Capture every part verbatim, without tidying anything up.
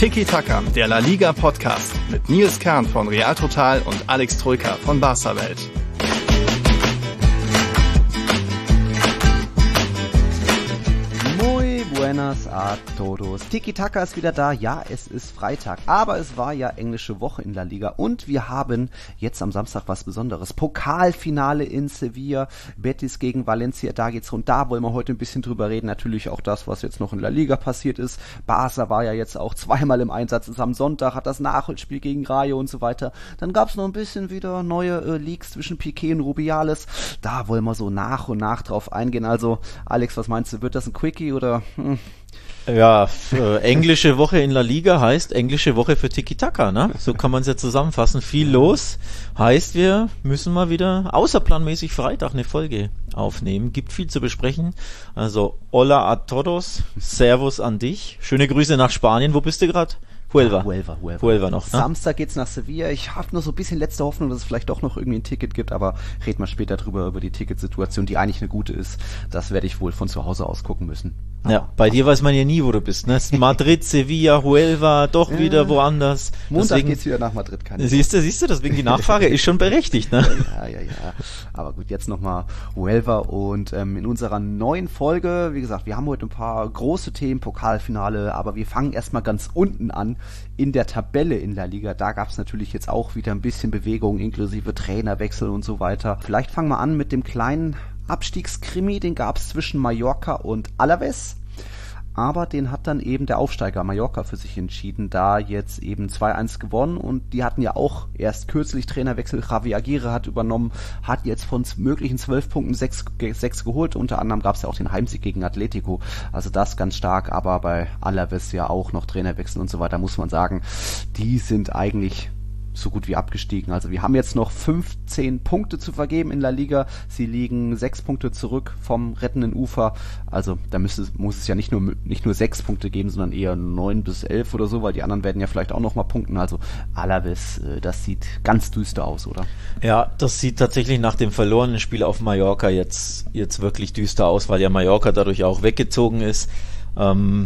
Tiki Taka, der La Liga Podcast mit Nils Kern von Real Total und Alex Troika von Barca Welt. Buenas a todos. Tiki Taka ist wieder da. Ja, es ist Freitag, aber es war ja englische Woche in La Liga und wir haben jetzt am Samstag was Besonderes. Pokalfinale in Sevilla, Betis gegen Valencia, da geht's rund. Da wollen wir heute ein bisschen drüber reden. Natürlich auch das, was jetzt noch in La Liga passiert ist. Barca war ja jetzt auch zweimal im Einsatz. Ist am Sonntag, hat das Nachholspiel gegen Rayo und so weiter. Dann gab's noch ein bisschen wieder neue äh, Leaks zwischen Piqué und Rubiales. Da wollen wir so nach und nach drauf eingehen. Also, Alex, was meinst du? Wird das ein Quickie oder... Hm? Ja, äh, englische Woche in La Liga heißt englische Woche für Tiki Taka, ne? So kann man es ja zusammenfassen. Viel los heißt, wir müssen mal wieder außerplanmäßig Freitag eine Folge aufnehmen. Gibt viel zu besprechen. Also, hola a todos, servus an dich. Schöne Grüße nach Spanien. Wo bist du gerade? Huelva. Huelva, Huelva. Huelva noch, ne? Samstag geht's nach Sevilla. Ich habe nur so ein bisschen letzte Hoffnung, dass es vielleicht doch noch irgendwie ein Ticket gibt, aber reden wir später drüber, über die Ticketsituation, die eigentlich eine gute ist. Das werde ich wohl von zu Hause aus gucken müssen. Ja, bei dir weiß man ja nie, wo du bist, ne? Madrid, Sevilla, Huelva, doch wieder woanders. Montag deswegen, geht's wieder nach Madrid, kann ich. Siehst du, siehst du, deswegen die Nachfrage ist schon berechtigt, ne? Ja, ja, ja. Aber gut, jetzt nochmal Huelva und ähm, in unserer neuen Folge, wie gesagt, wir haben heute ein paar große Themen, Pokalfinale, aber wir fangen erstmal ganz unten an, in der Tabelle in La Liga. Da gab's natürlich jetzt auch wieder ein bisschen Bewegung, inklusive Trainerwechsel und so weiter. Vielleicht fangen wir an mit dem kleinen Abstiegskrimi, den gab's zwischen Mallorca und Alaves. Aber den hat dann eben der Aufsteiger Mallorca für sich entschieden, da jetzt eben zwei eins gewonnen und die hatten ja auch erst kürzlich Trainerwechsel. Javi Aguirre hat übernommen, hat jetzt von möglichen zwölf Punkten sechs, sechs geholt. Unter anderem gab es ja auch den Heimsieg gegen Atletico, also das ganz stark, aber bei Alaves ja auch noch Trainerwechsel und so weiter, muss man sagen, die sind eigentlich so gut wie abgestiegen. Also wir haben jetzt noch fünfzehn Punkte zu vergeben in La Liga. Sie liegen sechs Punkte zurück vom rettenden Ufer. Also da müsste, muss es ja nicht nur nicht nur sechs Punkte geben, sondern eher neun bis elf oder so, weil die anderen werden ja vielleicht auch noch mal punkten. Also Alaves, das sieht ganz düster aus, oder? Ja, das sieht tatsächlich nach dem verlorenen Spiel auf Mallorca jetzt, jetzt wirklich düster aus, weil ja Mallorca dadurch auch weggezogen ist. Ähm,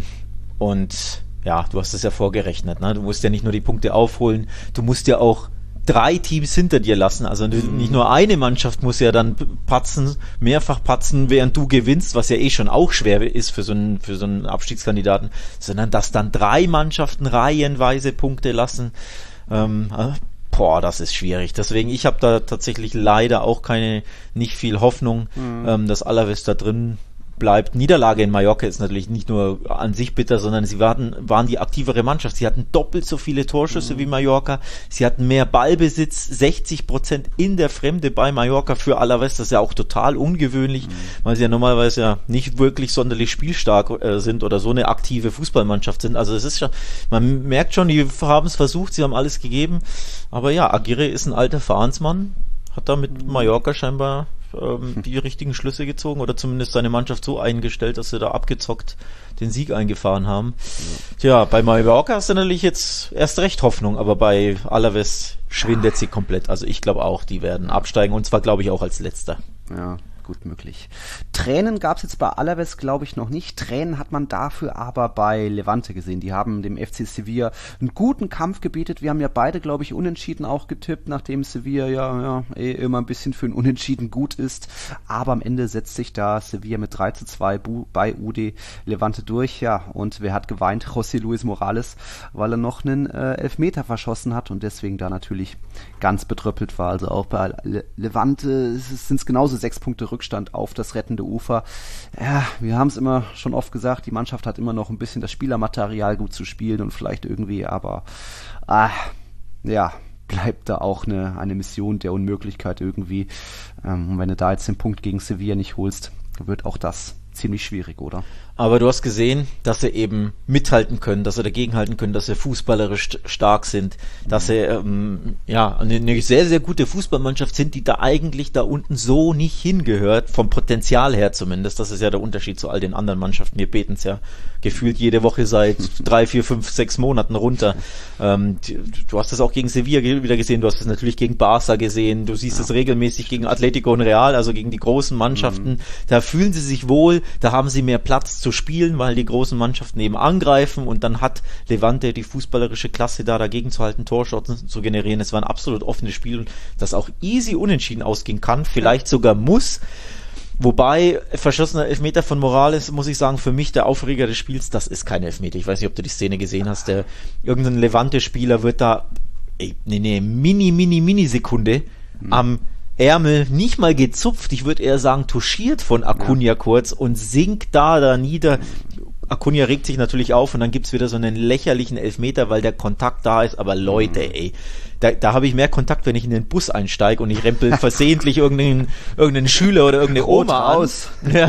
und ja, du hast es ja vorgerechnet, ne? Du musst ja nicht nur die Punkte aufholen, du musst ja auch drei Teams hinter dir lassen. Also nicht nur eine Mannschaft muss ja dann patzen, mehrfach patzen, während du gewinnst, was ja eh schon auch schwer ist für so einen, für so einen Abstiegskandidaten, sondern dass dann drei Mannschaften reihenweise Punkte lassen. Ähm, boah, das ist schwierig. Deswegen, ich habe da tatsächlich leider auch keine, nicht viel Hoffnung, mhm. ähm, dass Alaves da drin bleibt. Niederlage in Mallorca ist natürlich nicht nur an sich bitter, sondern sie waren, waren die aktivere Mannschaft. Sie hatten doppelt so viele Torschüsse mhm. wie Mallorca. Sie hatten mehr Ballbesitz, sechzig Prozent in der Fremde bei Mallorca für Alaves. Das ist ja auch total ungewöhnlich, mhm. weil sie ja normalerweise ja nicht wirklich sonderlich spielstark äh, sind oder so eine aktive Fußballmannschaft sind. Also es ist schon, man merkt schon, die haben es versucht, sie haben alles gegeben. Aber ja, Aguirre ist ein alter Vereinsmann, hat da mit Mallorca scheinbar ähm, die richtigen Schlüsse gezogen oder zumindest seine Mannschaft so eingestellt, dass sie da abgezockt den Sieg eingefahren haben. Ja, Tja, bei Mallorca hast du natürlich jetzt erst recht Hoffnung, aber bei Alaves schwindet sie komplett. Also ich glaube auch, die werden absteigen und zwar glaube ich auch als Letzter. Ja, gut möglich. Tränen gab es jetzt bei Alaves, glaube ich, noch nicht. Tränen hat man dafür aber bei Levante gesehen. Die haben dem F C Sevilla einen guten Kampf gebietet. Wir haben ja beide, glaube ich, unentschieden auch getippt, nachdem Sevilla ja, ja eh immer ein bisschen für ein Unentschieden gut ist. Aber am Ende setzt sich da Sevilla mit drei zu zwei bei U D Levante durch. Ja, und wer hat geweint? José Luis Morales, weil er noch einen äh, Elfmeter verschossen hat und deswegen da natürlich ganz betröppelt war. Also auch bei Le- Levante sind es genauso sechs Punkte Rückstand auf das rettende Ufer. Ja, wir haben es immer schon oft gesagt, die Mannschaft hat immer noch ein bisschen das Spielermaterial gut zu spielen und vielleicht irgendwie, aber ah, ja, bleibt da auch eine, eine Mission der Unmöglichkeit irgendwie. Ähm, und wenn du da jetzt den Punkt gegen Sevilla nicht holst, wird auch das ziemlich schwierig, oder? Aber du hast gesehen, dass sie eben mithalten können, dass sie dagegenhalten können, dass sie fußballerisch stark sind, dass sie ähm, ja eine, eine sehr, sehr gute Fußballmannschaft sind, die da eigentlich da unten so nicht hingehört, vom Potenzial her zumindest. Das ist ja der Unterschied zu all den anderen Mannschaften. Wir beten es ja gefühlt jede Woche seit drei, vier, fünf, sechs Monaten runter. Ähm, du hast es auch gegen Sevilla wieder gesehen, du hast es natürlich gegen Barca gesehen, du siehst es regelmäßig gegen Atletico und Real, also gegen die großen Mannschaften. Mhm. Da fühlen sie sich wohl, da haben sie mehr Platz zu spielen, weil die großen Mannschaften eben angreifen und dann hat Levante die fußballerische Klasse da dagegen zu halten, Torchancen zu generieren. Es war ein absolut offenes Spiel, das auch easy unentschieden ausgehen kann, vielleicht sogar muss. Wobei, verschossener Elfmeter von Morales, muss ich sagen, für mich der Aufreger des Spiels, das ist kein Elfmeter. Ich weiß nicht, ob du die Szene gesehen hast, der irgendein Levante-Spieler wird da ey, nee, nee, mini, mini, mini Sekunde mhm. am Ärmel nicht mal gezupft, ich würde eher sagen touchiert von Acuna ja. kurz und sinkt da, da nieder. Acuna regt sich natürlich auf und dann gibt's wieder so einen lächerlichen Elfmeter, weil der Kontakt da ist, aber Leute, mhm. ey, da, da habe ich mehr Kontakt, wenn ich in den Bus einsteige und ich rempel versehentlich irgendeinen, irgendeinen Schüler oder irgendeine Rot Oma aus. Ja.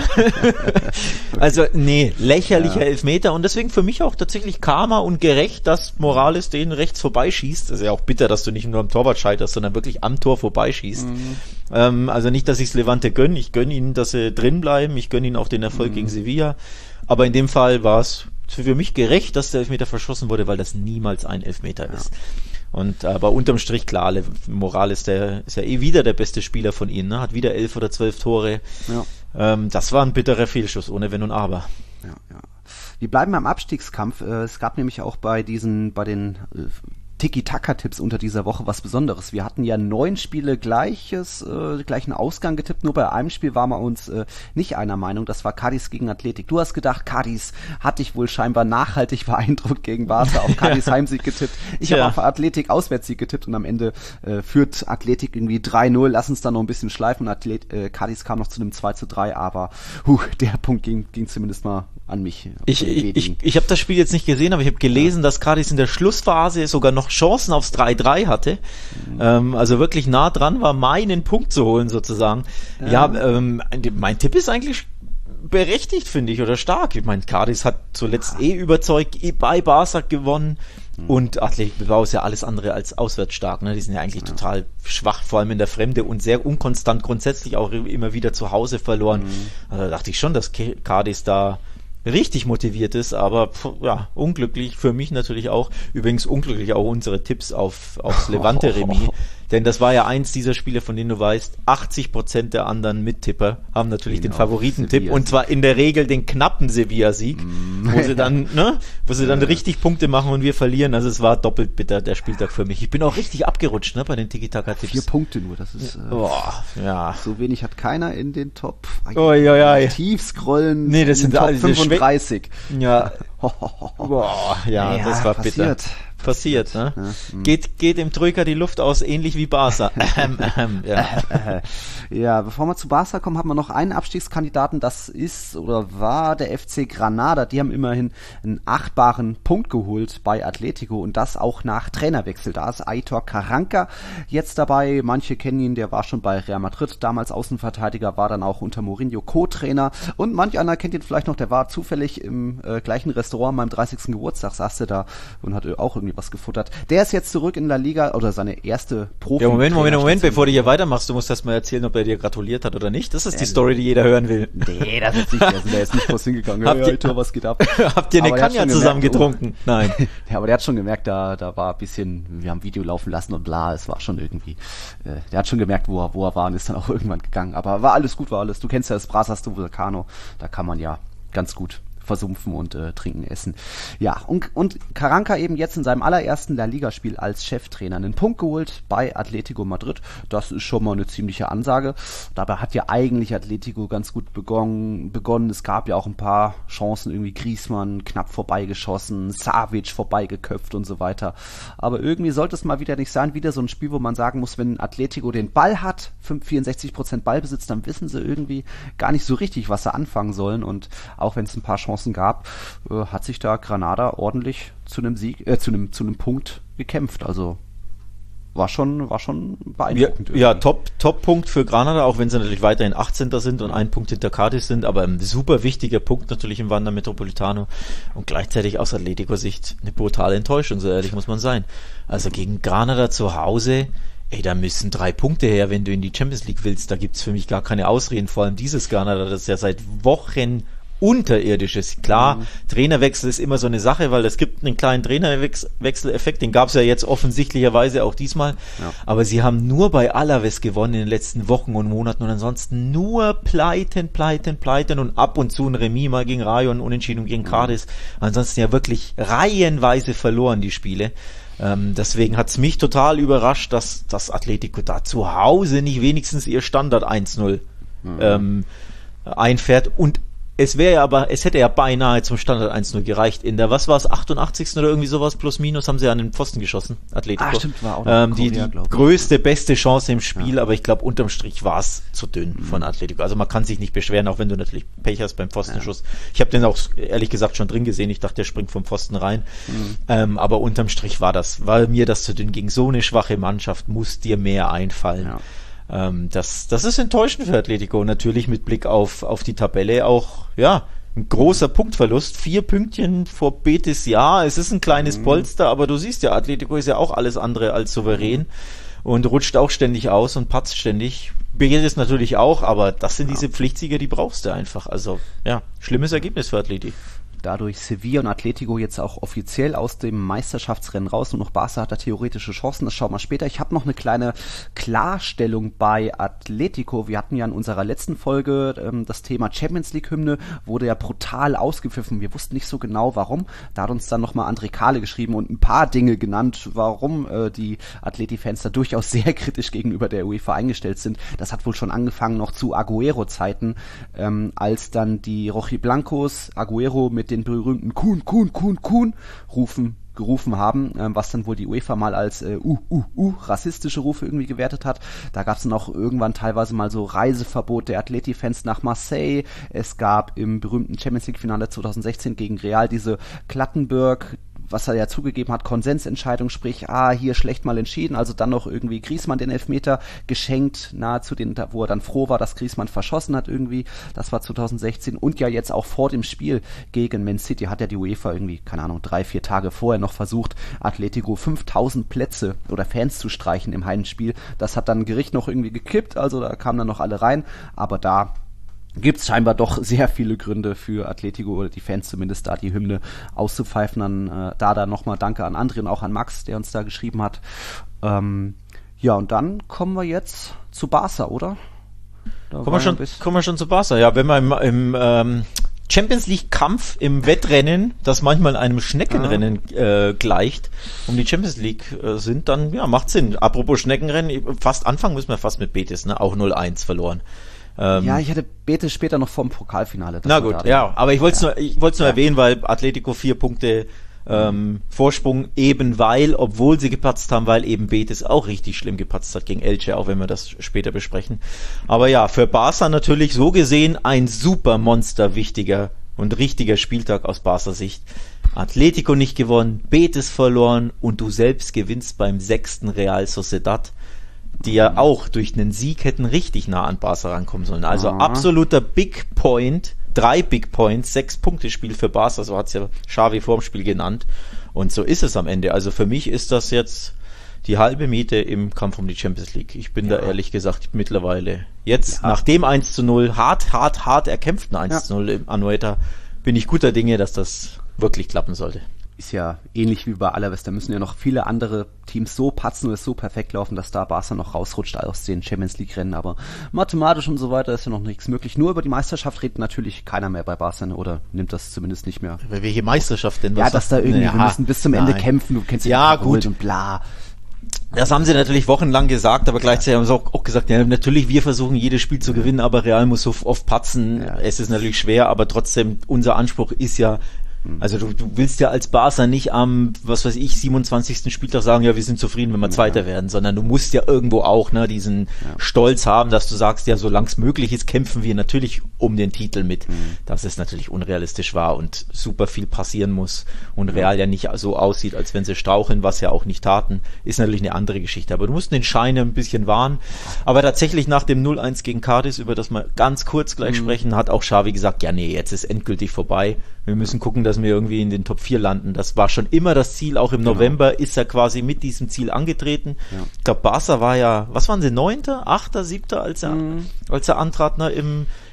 Also, nee, lächerlicher ja. Elfmeter und deswegen für mich auch tatsächlich Karma und gerecht, dass Morales den rechts vorbeischießt. Das ist ja auch bitter, dass du nicht nur am Torwart scheiterst, sondern wirklich am Tor vorbeischießt. Mhm. Ähm, also nicht, dass ich's Levante gönne, ich gönne ihnen, dass sie drin bleiben, ich gönne ihnen auch den Erfolg mhm. gegen Sevilla, aber in dem Fall war es für mich gerecht, dass der Elfmeter verschossen wurde, weil das niemals ein Elfmeter ja. ist. Und aber unterm Strich klar, Morales, der ist ja eh wieder der beste Spieler von ihnen, ne? Hat wieder elf oder zwölf Tore. Ja. Ähm, das war ein bitterer Fehlschuss, ohne Wenn und Aber. Ja, ja. Wir bleiben beim Abstiegskampf. Es gab nämlich auch bei diesen, bei den Tiki-Taka-Tipps unter dieser Woche was Besonderes. Wir hatten ja neun Spiele gleiches, äh, gleichen Ausgang getippt, nur bei einem Spiel waren wir uns äh, nicht einer Meinung, das war Cádiz gegen Athletic. Du hast gedacht, Cádiz hat dich wohl scheinbar nachhaltig beeindruckt gegen Barca, auf Cádiz Heimsieg getippt. Ich ja. habe auf Athletic Auswärtssieg getippt und am Ende äh, führt Athletic irgendwie drei null, lass uns da noch ein bisschen schleifen. Athlet, äh, Cádiz kam noch zu einem zwei zu drei, aber huh, der Punkt ging, ging zumindest mal an mich. Ich, ich, ich, ich habe das Spiel jetzt nicht gesehen, aber ich habe gelesen, ja. dass Cádiz in der Schlussphase sogar noch Chancen aufs drei drei hatte. Mhm. Ähm, also wirklich nah dran war, meinen Punkt zu holen sozusagen. Ja, ja ähm, mein Tipp ist eigentlich berechtigt, finde ich, oder stark. Ich meine, Cádiz hat zuletzt ja. eh überzeugt, eh bei Barca gewonnen. Mhm. Und Athletic Bilbao ist ja alles andere als auswärts stark. Ne? Die sind ja eigentlich ja. total schwach, vor allem in der Fremde und sehr unkonstant, grundsätzlich auch immer wieder zu Hause verloren. Mhm. Also da dachte ich schon, dass Cádiz da richtig motiviert ist, aber ja, unglücklich für mich natürlich auch. Übrigens unglücklich auch unsere Tipps auf aufs Levante-Remis, denn das war ja eins dieser Spiele, von denen du weißt, achtzig Prozent der anderen Mittipper haben natürlich genau, den Favoritentipp und zwar in der Regel den knappen Sevilla-Sieg, mm. wo sie dann, ne, wo sie dann richtig Punkte machen und wir verlieren. Also es war doppelt bitter, der Spieltag für mich. Ich bin auch richtig abgerutscht, ne, bei den Tiki-Taka-Tipps. Vier Punkte nur, das ist, äh, Boah, ja. so wenig hat keiner in den Top. Oh, ja, ja. Tief scrollen. Nee, das sind Top alle fünfunddreißig. Ja. Boah, ja, ja, das war passiert. bitter. Passiert, ne? Ja, geht, geht dem Troika die Luft aus, ähnlich wie Barca. ähm, ähm, ja. ja, bevor wir zu Barca kommen, haben wir noch einen Abstiegskandidaten, das ist oder war der F C Granada. Die haben immerhin einen achtbaren Punkt geholt bei Atletico und das auch nach Trainerwechsel. Da ist Aitor Karanka jetzt dabei. Manche kennen ihn, der war schon bei Real Madrid, damals Außenverteidiger, war dann auch unter Mourinho Co-Trainer und manch einer kennt ihn vielleicht noch, der war zufällig im äh, gleichen Restaurant an meinem dreißigsten Geburtstag, saß der da und hat auch irgendwie was gefuttert. Der ist jetzt zurück in La Liga oder seine erste Profi. Ja, Moment, Moment, Moment, bevor du hier weitermachst, du musst erst mal erzählen, ob er dir gratuliert hat oder nicht. Das ist die äh, Story, die jeder hören will. Nee, das ist nicht, der ist, der ist nicht kurz hingegangen. Habt ja, ihr, Tor, was geht ab? Habt ihr eine Kanja zusammen gemerkt, getrunken? Oh. Nein. Ja, aber der hat schon gemerkt, da, da war ein bisschen, wir haben Video laufen lassen und bla, es war schon irgendwie, äh, der hat schon gemerkt, wo er, wo er war und ist dann auch irgendwann gegangen. Aber war alles gut, war alles. Du kennst ja das Brasas do Vulcano, da kann man ja ganz gut versumpfen und äh, trinken, essen. Ja, und, und Karanka eben jetzt in seinem allerersten La Liga-Spiel als Cheftrainer einen Punkt geholt bei Atletico Madrid. Das ist schon mal eine ziemliche Ansage. Dabei hat ja eigentlich Atletico ganz gut begonnen. begonnen. Es gab ja auch ein paar Chancen, irgendwie Griezmann knapp vorbeigeschossen, Savic vorbeigeköpft und so weiter. Aber irgendwie sollte es mal wieder nicht sein, wieder so ein Spiel, wo man sagen muss, wenn Atletico den Ball hat, vierundsechzig Prozent Ballbesitz, dann wissen sie irgendwie gar nicht so richtig, was sie anfangen sollen. Und auch wenn es ein paar Chancen gab, äh, hat sich da Granada ordentlich zu einem Sieg, äh, zu einem zu einem Punkt gekämpft. Also war schon war schon beeindruckend. Ja, ja, Top Top Punkt für Granada, auch wenn sie natürlich weiterhin achtzehnter sind und ein Punkt hinter Cádiz sind, aber ein super wichtiger Punkt natürlich im Wanda Metropolitano und gleichzeitig aus Atletico-Sicht eine brutale Enttäuschung, so ehrlich muss man sein. Also gegen Granada zu Hause, ey, da müssen drei Punkte her, wenn du in die Champions League willst. Da gibt's für mich gar keine Ausreden, vor allem dieses Granada, das ja seit Wochen Unterirdisches. Klar, mhm. Trainerwechsel ist immer so eine Sache, weil es gibt einen kleinen Trainerwechseleffekt, den gab es ja jetzt offensichtlicherweise auch diesmal, ja. aber sie haben nur bei Alaves gewonnen in den letzten Wochen und Monaten und ansonsten nur Pleiten, Pleiten, Pleiten und ab und zu ein Remis mal gegen Rayo und Unentschieden gegen Cadiz. Mhm. Ansonsten ja wirklich reihenweise verloren, die Spiele. Ähm, deswegen hat's mich total überrascht, dass das Atletico da zu Hause nicht wenigstens ihr Standard eins null mhm. ähm, einfährt und es wäre ja aber, es hätte ja beinahe zum Standard eins null gereicht. In der, was war es, achtundachtzigsten oder irgendwie sowas, plus minus, haben sie an den Pfosten geschossen, Atletico. Ah, stimmt, war auch noch ähm, die, die größte, beste Chance im Spiel, ja. aber ich glaube, unterm Strich war es zu dünn mhm. von Atletico. Also man kann sich nicht beschweren, auch wenn du natürlich Pech hast beim Pfostenschuss. Ja. Ich habe den auch, ehrlich gesagt, schon drin gesehen. Ich dachte, der springt vom Pfosten rein. Mhm. Ähm, aber unterm Strich war das, weil mir das zu dünn ging. So eine schwache Mannschaft muss dir mehr einfallen. Ja. Ähm, das, das ist enttäuschend für Atletico. Natürlich mit Blick auf, auf die Tabelle auch, ja, ein großer Punktverlust. Vier Pünktchen vor Betis, ja, es ist ein kleines mhm. Polster, aber du siehst ja, Atletico ist ja auch alles andere als souverän und rutscht auch ständig aus und patzt ständig. Betis natürlich auch, aber das sind ja. diese Pflichtsieger, die brauchst du einfach. Also, ja, schlimmes Ergebnis für Atletico. Dadurch Sevilla und Atletico jetzt auch offiziell aus dem Meisterschaftsrennen raus. Nur noch Barca hat da theoretische Chancen, das schauen wir später. Ich habe noch eine kleine Klarstellung bei Atletico. Wir hatten ja in unserer letzten Folge ähm, das Thema Champions League Hymne, wurde ja brutal ausgepfiffen. Wir wussten nicht so genau, warum. Da hat uns dann nochmal André Kahle geschrieben und ein paar Dinge genannt, warum äh, die Atleti-Fans da durchaus sehr kritisch gegenüber der UEFA eingestellt sind. Das hat wohl schon angefangen noch zu Agüero-Zeiten, ähm, als dann die Rojiblancos Agüero mit den berühmten Kuhn, Kuhn, Kuhn, Kuhn rufen, gerufen haben, ähm, was dann wohl die UEFA mal als äh, uh, uh, uh, rassistische Rufe irgendwie gewertet hat. Da gab es dann auch irgendwann teilweise mal so Reiseverbot der Atleti-Fans nach Marseille. Es gab im berühmten Champions League-Finale zwanzig sechzehn gegen Real diese Klattenberg, was er ja zugegeben hat, Konsensentscheidung, sprich, ah, hier schlecht mal entschieden, also dann noch irgendwie Griezmann den Elfmeter geschenkt, nahezu den, wo er dann froh war, dass Griezmann verschossen hat irgendwie, das war zwanzig sechzehn und ja jetzt auch vor dem Spiel gegen Man City hat ja die UEFA irgendwie, keine Ahnung, drei, vier Tage vorher noch versucht, Atletico fünftausend Plätze oder Fans zu streichen im Heimspiel, das hat dann Gericht noch irgendwie gekippt, also da kamen dann noch alle rein, aber da gibt es scheinbar doch sehr viele Gründe für Atletico oder die Fans zumindest da die Hymne auszupfeifen. Dann äh, da dann nochmal Danke an André und auch an Max, der uns da geschrieben hat. Ähm, ja, und dann kommen wir jetzt zu Barca, oder? Da kommen, wir schon, kommen wir schon zu Barca. Ja, wenn wir im, im ähm, Champions League Kampf im Wettrennen, das manchmal einem Schneckenrennen äh, gleicht, um die Champions League äh, sind, dann ja, macht Sinn. Apropos Schneckenrennen, fast anfangen müssen wir fast mit Betis, ne? Auch null eins verloren. Ähm, ja, ich hatte Betis später noch vorm Pokalfinale. Na gut, ja, aber ich wollte es ja. nur, ich wollte es nur ja. erwähnen, weil Atletico vier Punkte ähm, Vorsprung, eben weil, obwohl sie gepatzt haben, weil eben Betis auch richtig schlimm gepatzt hat gegen Elche, auch wenn wir das später besprechen. Aber ja, für Barca natürlich so gesehen ein super Monster wichtiger und richtiger Spieltag aus Barca Sicht. Atletico nicht gewonnen, Betis verloren und du selbst gewinnst beim sechsten Real Sociedad, die ja auch durch einen Sieg hätten richtig nah an Barca rankommen sollen. Also Aha. absoluter Big Point, drei Big Points, sechs Punkte Spiel für Barca, so hat es ja Xavi vorm Spiel genannt. Und so ist es am Ende. Also für mich ist das jetzt die halbe Miete im Kampf um die Champions League. Ich bin ja. da ehrlich gesagt mittlerweile jetzt ja. nach dem eins zu null, hart, hart, hart erkämpften eins zu null ja. im Anoeta, bin ich guter Dinge, dass das wirklich klappen sollte. Ist ja ähnlich wie bei Alaves, da müssen ja noch viele andere Teams so patzen und es so perfekt laufen, dass da Barca noch rausrutscht aus den Champions League Rennen, aber mathematisch und so weiter ist ja noch nichts möglich. Nur über die Meisterschaft redet natürlich keiner mehr bei Barca oder nimmt das zumindest nicht mehr. Über welche Meisterschaft denn? Was ja, dass da irgendwie, ja, wir müssen bis zum Ende nein. kämpfen, du kennst ja gut und bla. Das haben sie natürlich wochenlang gesagt, aber gleichzeitig haben sie auch, auch gesagt, ja, natürlich, wir versuchen jedes Spiel zu gewinnen, aber Real muss so oft patzen. Ja. Es ist natürlich schwer, aber trotzdem, unser Anspruch ist ja, also du, du willst ja als Barca nicht am, was weiß ich, siebenundzwanzigsten Spieltag sagen, ja, wir sind zufrieden, wenn wir Zweiter ja. werden, sondern du musst ja irgendwo auch ne, diesen ja. Stolz haben, dass du sagst, ja, solange es möglich ist, kämpfen wir natürlich um den Titel mit. Mhm. Dass es natürlich unrealistisch war und super viel passieren muss und Real ja nicht so aussieht, als wenn sie straucheln, was ja auch nicht taten, ist natürlich eine andere Geschichte. Aber du musst den Schein ein bisschen wahren. Aber tatsächlich nach dem null eins gegen Cadiz, über das wir ganz kurz gleich mhm. sprechen, hat auch Xavi gesagt, ja nee, jetzt ist endgültig vorbei. Wir müssen gucken, dass wir irgendwie in den Top vier landen. Das war schon immer das Ziel. Auch im genau. November ist er quasi mit diesem Ziel angetreten. Ja. Ich glaube, Barca war ja, was waren sie, neunter, achter, siebter, als er, mhm. als er antrat ne, im,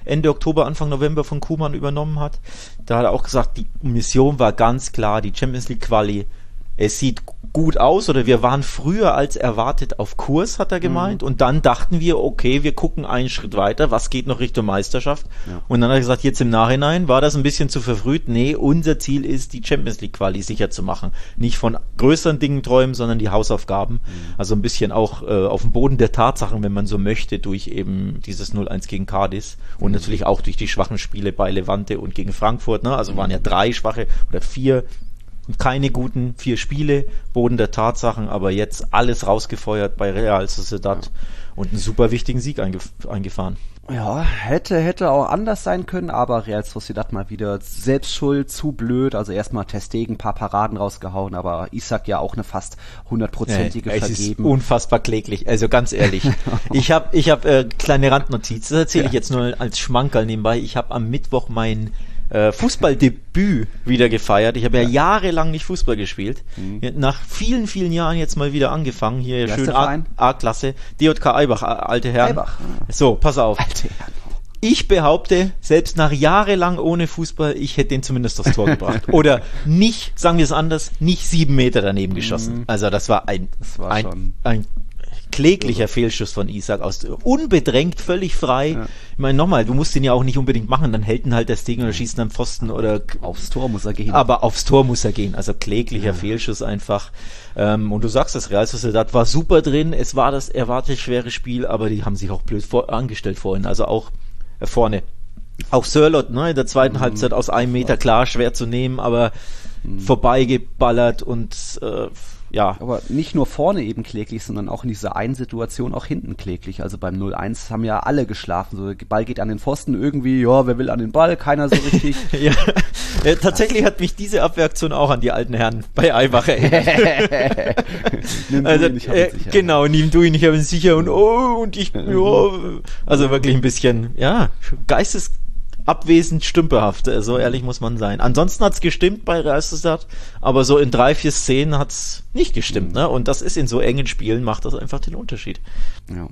Ende Oktober, Anfang November von Koeman übernommen hat. Da hat er auch gesagt, die Mission war ganz klar, die Champions League Quali. Es sieht gut aus oder wir waren früher als erwartet auf Kurs, hat er gemeint. Mhm. Und dann dachten wir, okay, wir gucken einen Schritt weiter, was geht noch Richtung Meisterschaft? Ja. Und dann hat er gesagt, jetzt im Nachhinein war das ein bisschen zu verfrüht. Nee, unser Ziel ist, die Champions League Quali sicher zu machen. Nicht von größeren Dingen träumen, sondern die Hausaufgaben. Mhm. Also ein bisschen auch äh, auf dem Boden der Tatsachen, wenn man so möchte, durch eben dieses null eins gegen Cadiz und mhm. natürlich auch durch die schwachen Spiele bei Levante und gegen Frankfurt. Ne? Also waren ja drei schwache oder vier keine guten vier Spiele, Boden der Tatsachen, aber jetzt alles rausgefeuert bei Real Sociedad und einen super wichtigen Sieg eingef- eingefahren. Ja, hätte, hätte auch anders sein können, aber Real Sociedad mal wieder selbst schuld, zu blöd, also erstmal Ter Stegen, ein paar Paraden rausgehauen, aber Isak ja auch eine fast hundertprozentige ja, vergeben. Es ist unfassbar kläglich, also ganz ehrlich. ich habe ich hab, äh, kleine Randnotiz, das erzähle ja. ich jetzt nur als Schmankerl nebenbei. Ich habe am Mittwoch mein äh, Fußballdebüt wieder gefeiert. Ich habe ja, ja jahrelang nicht Fußball gespielt. Mhm. Nach vielen, vielen Jahren jetzt mal wieder angefangen. Hier schön A- A-Klasse. D J K Eibach, alte Herren. Eibach. So, pass auf. Alte Herren. Ich behaupte, selbst nach jahrelang ohne Fußball, ich hätte den zumindest aufs Tor gebracht. Oder nicht, sagen wir es anders, nicht sieben Meter daneben geschossen. Mhm. Also das war ein, das war ein, schon ein kläglicher Fehlschuss von Isak, aus unbedrängt, völlig frei. Ja. Ich meine, nochmal, du musst ihn ja auch nicht unbedingt machen, dann hält ihn halt das Ding oder schießt ihn am Pfosten oder aufs Tor muss er gehen. Aber aufs Tor muss er gehen, also kläglicher ja. Fehlschuss einfach. Ähm, und du sagst, das Real Sociedad war super drin, es war das erwartet schwere Spiel, aber die haben sich auch blöd vor, angestellt vorhin, also auch äh, vorne. Auch Sörloth, ne, in der zweiten mhm. Halbzeit aus einem Meter, klar, schwer zu nehmen, aber mhm. vorbeigeballert und äh, ja. Aber nicht nur vorne eben kläglich, sondern auch in dieser einen Situation auch hinten kläglich. Also beim null eins haben ja alle geschlafen. So, der Ball geht an den Pfosten irgendwie, ja, wer will an den Ball? Keiner so richtig. ja. ja, tatsächlich hat mich diese Abwehraktion auch an die alten Herren bei Eibach erinnert. nimm also, du ihn, ich hab ihn sicher. Äh, genau, nimm du ihn, ich habe ihn sicher und oh, und ich, ja. Also wirklich ein bisschen, ja, Geistes abwesend stümperhaft, so ehrlich muss man sein. Ansonsten hat's gestimmt bei Real Sociedad, aber so in drei, vier Szenen hat's nicht gestimmt, ne? Und das ist in so engen Spielen, macht das einfach den Unterschied. Ja.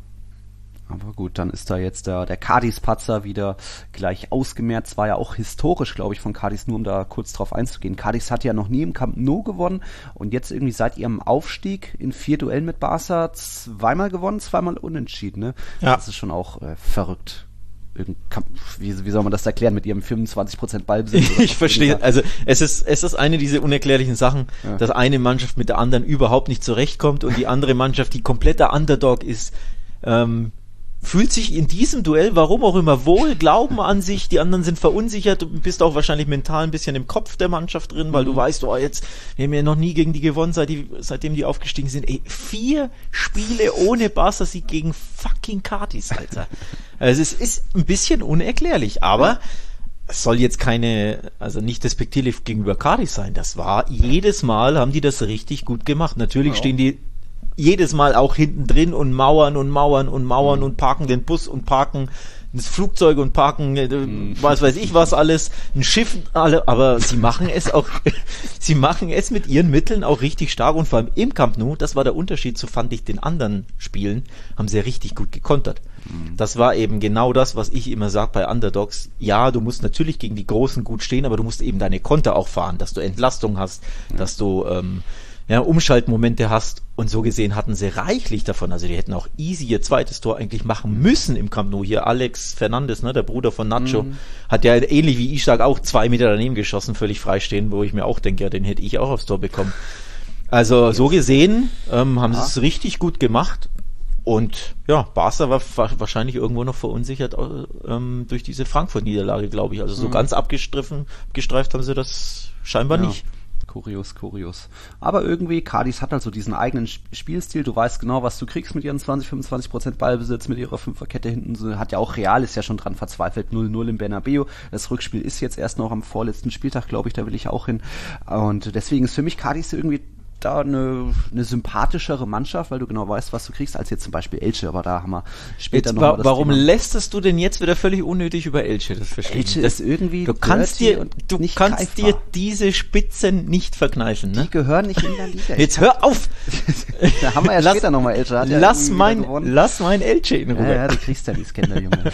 Aber gut, dann ist da jetzt der, der Cadiz-Patzer wieder gleich ausgemerzt. Es war ja auch historisch, glaube ich, von Cadiz, nur um da kurz drauf einzugehen. Cadiz hat ja noch nie im Camp Nou gewonnen und jetzt irgendwie seit ihrem Aufstieg in vier Duellen mit Barca zweimal gewonnen, zweimal unentschieden, ne? Ja. Das ist schon auch äh, verrückt. Wie, wie soll man das erklären mit ihrem fünfundzwanzig Prozent Ballbesitz? Ich verstehe, also es ist es ist eine dieser unerklärlichen Sachen, ja. dass eine Mannschaft mit der anderen überhaupt nicht zurechtkommt und die andere Mannschaft, die kompletter Underdog ist, ähm, fühlt sich in diesem Duell, warum auch immer, wohl, glauben an sich, die anderen sind verunsichert, du bist auch wahrscheinlich mental ein bisschen im Kopf der Mannschaft drin, weil mhm. du weißt, oh jetzt, wir haben ja noch nie gegen die gewonnen, seit die, seitdem die aufgestiegen sind. Ey, vier Spiele ohne Barca-Sieg gegen fucking Cadiz, Alter. Also es ist ein bisschen unerklärlich, aber es soll jetzt keine, also nicht despektierlich gegenüber Cadiz sein, das war, jedes Mal haben die das richtig gut gemacht. Natürlich ja. stehen die jedes Mal auch hinten drin und mauern und mauern und mauern mhm. und parken den Bus und parken das Flugzeug und parken, mhm. was weiß ich was alles, ein Schiff, alle, aber sie machen es auch, sie machen es mit ihren Mitteln auch richtig stark und vor allem im Camp Nou, das war der Unterschied zu, fand ich, den anderen Spielen, haben sie richtig gut gekontert. Mhm. Das war eben genau das, was ich immer sage bei Underdogs. Ja, du musst natürlich gegen die Großen gut stehen, aber du musst eben deine Konter auch fahren, dass du Entlastung hast, mhm. dass du, ähm, ja, Umschaltmomente hast und so gesehen hatten sie reichlich davon, also die hätten auch easy ihr zweites Tor eigentlich machen müssen im Camp Nou. Hier Alex Fernandes, ne, der Bruder von Nacho, mhm. hat ja ähnlich wie Ishak auch zwei Meter daneben geschossen, völlig freistehen, wo ich mir auch denke, ja, den hätte ich auch aufs Tor bekommen. Also so gesehen ähm, haben ja. sie es richtig gut gemacht und ja, Barca war wahrscheinlich irgendwo noch verunsichert ähm, durch diese Frankfurt-Niederlage, glaube ich, also so mhm. ganz abgestriffen, gestreift haben sie das scheinbar ja. nicht. Kurios, kurios. Aber irgendwie, Cadiz hat halt so diesen eigenen Spielstil. Du weißt genau, was du kriegst mit ihren zwanzig, fünfundzwanzig Prozent Ballbesitz, mit ihrer Fünferkette hinten. So, hat ja auch Real, ist ja schon dran verzweifelt. null null im Bernabeu. Das Rückspiel ist jetzt erst noch am vorletzten Spieltag, glaube ich. Da will ich auch hin. Und deswegen ist für mich Cadiz irgendwie da eine, eine sympathischere Mannschaft, weil du genau weißt, was du kriegst, als jetzt zum Beispiel Elche, aber da haben wir später jetzt, noch wa- mal das Warum Thema. lästest du denn jetzt wieder völlig unnötig über Elche? Das verstehe ich Elche nicht. ist irgendwie Du kannst dirty dir, und du nicht kannst greifbar. dir diese Spitzen nicht verkneifen, ne? Die gehören nicht in der Liga. Jetzt hör auf! Da haben wir ja Lass- später nochmal Elche. Hat ja Lass irgendwie mein, wieder gewonnen. lass mein Elche in Ruhe. Ja, ja, du kriegst ja dieses Kinderjunge.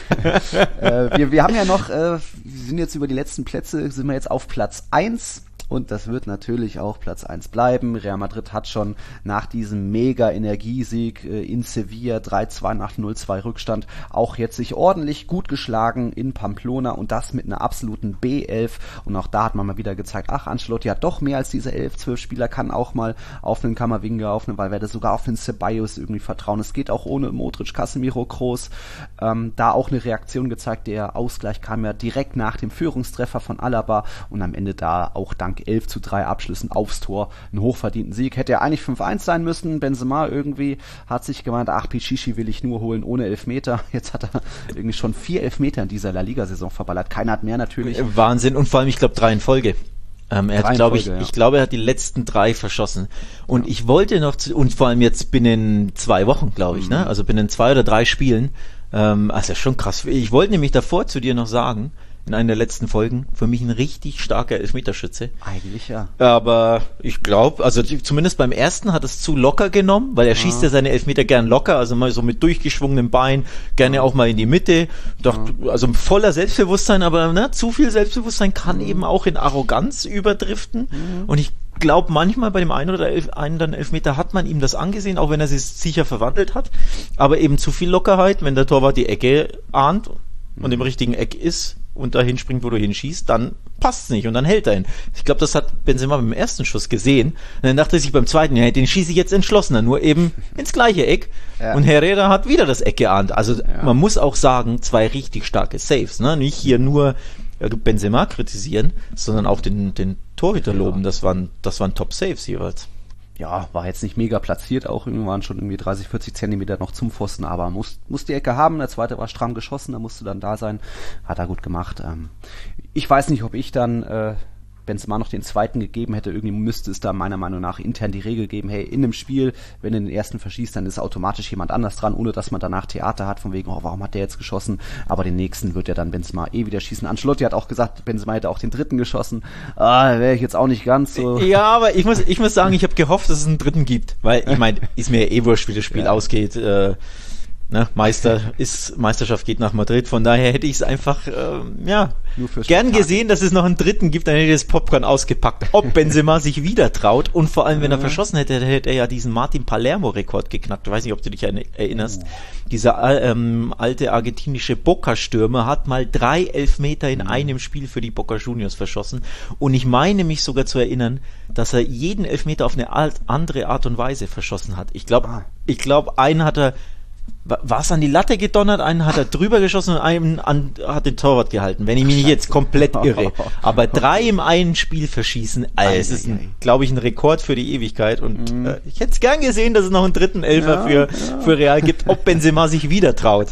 äh, wir, wir haben ja noch, äh, wir sind jetzt über die letzten Plätze, sind wir jetzt auf Platz eins. Und das wird natürlich auch Platz eins bleiben. Real Madrid hat schon nach diesem Mega-Energiesieg äh, in Sevilla drei zwei nach null zwei Rückstand auch jetzt sich ordentlich gut geschlagen in Pamplona und das mit einer absoluten B elf. Und auch da hat man mal wieder gezeigt, ach, Ancelotti hat doch mehr als diese elf, zwölf Spieler, kann auch mal auf einen Camavinga, auf einen Valverde, sogar auf einen Ceballos irgendwie vertrauen. Es geht auch ohne Modric, Casemiro, Kroos. Ähm, da auch eine Reaktion gezeigt. Der Ausgleich kam ja direkt nach dem Führungstreffer von Alaba und am Ende da auch dank elf zu drei Abschlüssen aufs Tor einen hochverdienten Sieg. Hätte er eigentlich fünf eins sein müssen. Benzema irgendwie hat sich gemeint, ach, Pichichi will ich nur holen ohne Elfmeter. Jetzt hat er irgendwie schon vier Elfmeter in dieser La Liga-Saison verballert. Keiner hat mehr natürlich. Wahnsinn. Und vor allem, ich glaube, drei in Folge. Ähm, er Drei hat, in glaube ich, Folge, ja. ich glaube, er hat die letzten drei verschossen. Und Ja. ich wollte noch, zu, und vor allem jetzt binnen zwei Wochen, glaube ich, Mhm. ne? Also binnen zwei oder drei Spielen. Ähm, also schon krass. Ich wollte nämlich davor zu dir noch sagen, in einer der letzten Folgen, für mich ein richtig starker Elfmeterschütze. Eigentlich ja. Aber ich glaube, also die- zumindest beim ersten hat es zu locker genommen, weil er schießt ja seine Elfmeter gern locker, also mal so mit durchgeschwungenem Bein, gerne auch mal in die Mitte. Doch, also voller Selbstbewusstsein, aber ne, zu viel Selbstbewusstsein kann eben auch in Arroganz überdriften. Und ich glaube, manchmal bei dem einen oder elf, einen oder anderen Elfmeter hat man ihm das angesehen, auch wenn er sich sicher verwandelt hat. Aber eben zu viel Lockerheit, wenn der Torwart die Ecke ahnt und im richtigen Eck ist und dahin springt, wo du hinschießt, dann passt's nicht und dann hält er ihn. Ich glaube, das hat Benzema beim ersten Schuss gesehen. Und dann dachte er sich beim zweiten, ja, den schieße ich jetzt entschlossener, nur eben ins gleiche Eck. Ja. Und Herrera hat wieder das Eck geahnt. Also Ja. man muss auch sagen, zwei richtig starke Saves, ne? Nicht hier nur äh, Benzema kritisieren, sondern auch den, den Torhüter Ja. loben. Das waren, das waren Top-Saves jeweils. Ja, war jetzt nicht mega platziert, auch irgendwie waren schon irgendwie dreißig, vierzig Zentimeter noch zum Pfosten, aber muss, muss die Ecke haben, der zweite war stramm geschossen, da musste dann da sein, hat er gut gemacht. Ähm, ich weiß nicht, ob ich dann äh, Benzema noch den zweiten gegeben hätte, irgendwie müsste es da meiner Meinung nach intern die Regel geben, hey, in einem Spiel, wenn du den ersten verschießt, dann ist automatisch jemand anders dran, ohne dass man danach Theater hat, von wegen, oh, warum hat der jetzt geschossen, aber den nächsten wird ja dann Benzema eh wieder schießen. Ancelotti hat auch gesagt, Benzema hätte auch den dritten geschossen, ah, wäre ich jetzt auch nicht ganz so. Ja, aber ich muss, ich muss sagen, ich habe gehofft, dass es einen dritten gibt, weil ich meine, ist mir eh wurscht, wie das Spiel Ja. ausgeht. Äh, ne, Meister ist, Meisterschaft geht nach Madrid, von daher hätte ich es einfach, ähm, ja, Nur fürs gern Spektakel. gesehen, dass es noch einen dritten gibt, dann hätte ich das Popcorn ausgepackt. Ob Benzema sich wieder traut und vor allem, wenn er verschossen hätte, hätte er ja diesen Martin Palermo-Rekord geknackt. Ich weiß nicht, ob du dich an- erinnerst. Dieser ähm, alte argentinische Boca-Stürmer hat mal drei Elfmeter in einem Spiel für die Boca Juniors verschossen. Und ich meine mich sogar zu erinnern, dass er jeden Elfmeter auf eine alt, andere Art und Weise verschossen hat. Ich glaube, Ah. ich glaube, einen hat er war es an die Latte gedonnert, einen hat er drüber geschossen und einen an, hat den Torwart gehalten, wenn ich mich nicht jetzt komplett irre. Aber drei im einen Spiel verschießen, also es ist, glaube ich, ein Rekord für die Ewigkeit und Mhm. äh, ich hätte es gern gesehen, dass es noch einen dritten Elfer Ja, für, ja. für Real gibt, ob Benzema sich wieder traut.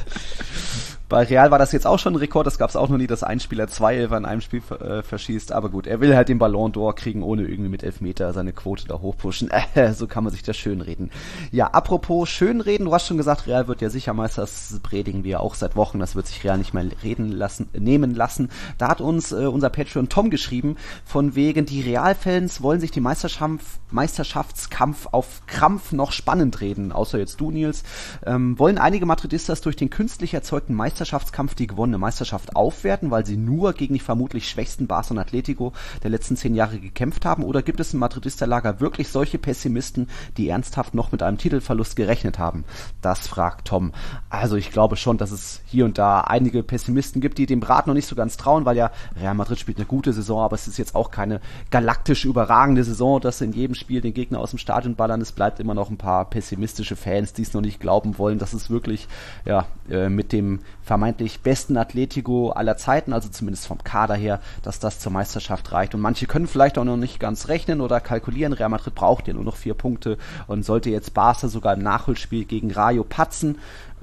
Bei Real war das jetzt auch schon ein Rekord, das gab es auch noch nie, dass ein Spieler zwei Elfer in einem Spiel äh, verschießt, aber gut, er will halt den Ballon d'Or kriegen, ohne irgendwie mit Elfmeter seine Quote da hochpushen, äh, so kann man sich das schönreden. Ja, apropos schönreden, du hast schon gesagt, Real wird ja sicher Meister, das predigen wir auch seit Wochen, das wird sich Real nicht mehr reden lassen, nehmen lassen. Da hat uns äh, unser Patreon Tom geschrieben, von wegen, die Real-Fans wollen sich den Meisterschaft, Meisterschaftskampf auf Krampf noch spannend reden, außer jetzt du, Nils, ähm, wollen einige Madridistas durch den künstlich erzeugten Meisterschaftskampf Meisterschaftskampf die gewonnene Meisterschaft aufwerten, weil sie nur gegen die vermutlich schwächsten Barca und Atletico der letzten zehn Jahre gekämpft haben? Oder gibt es im Madridisterlager wirklich solche Pessimisten, die ernsthaft noch mit einem Titelverlust gerechnet haben? Das fragt Tom. Also ich glaube schon, dass es hier und da einige Pessimisten gibt, die dem Rat noch nicht so ganz trauen, weil ja Real Madrid spielt eine gute Saison, aber es ist jetzt auch keine galaktisch überragende Saison, dass sie in jedem Spiel den Gegner aus dem Stadion ballern. Es bleibt immer noch ein paar pessimistische Fans, die es noch nicht glauben wollen, dass es wirklich ja äh, mit dem vermeintlich besten Atletico aller Zeiten, also zumindest vom Kader her, dass das zur Meisterschaft reicht. Und manche können vielleicht auch noch nicht ganz rechnen oder kalkulieren. Real Madrid braucht ja nur noch vier Punkte und sollte jetzt Barca sogar im Nachholspiel gegen Rayo patzen,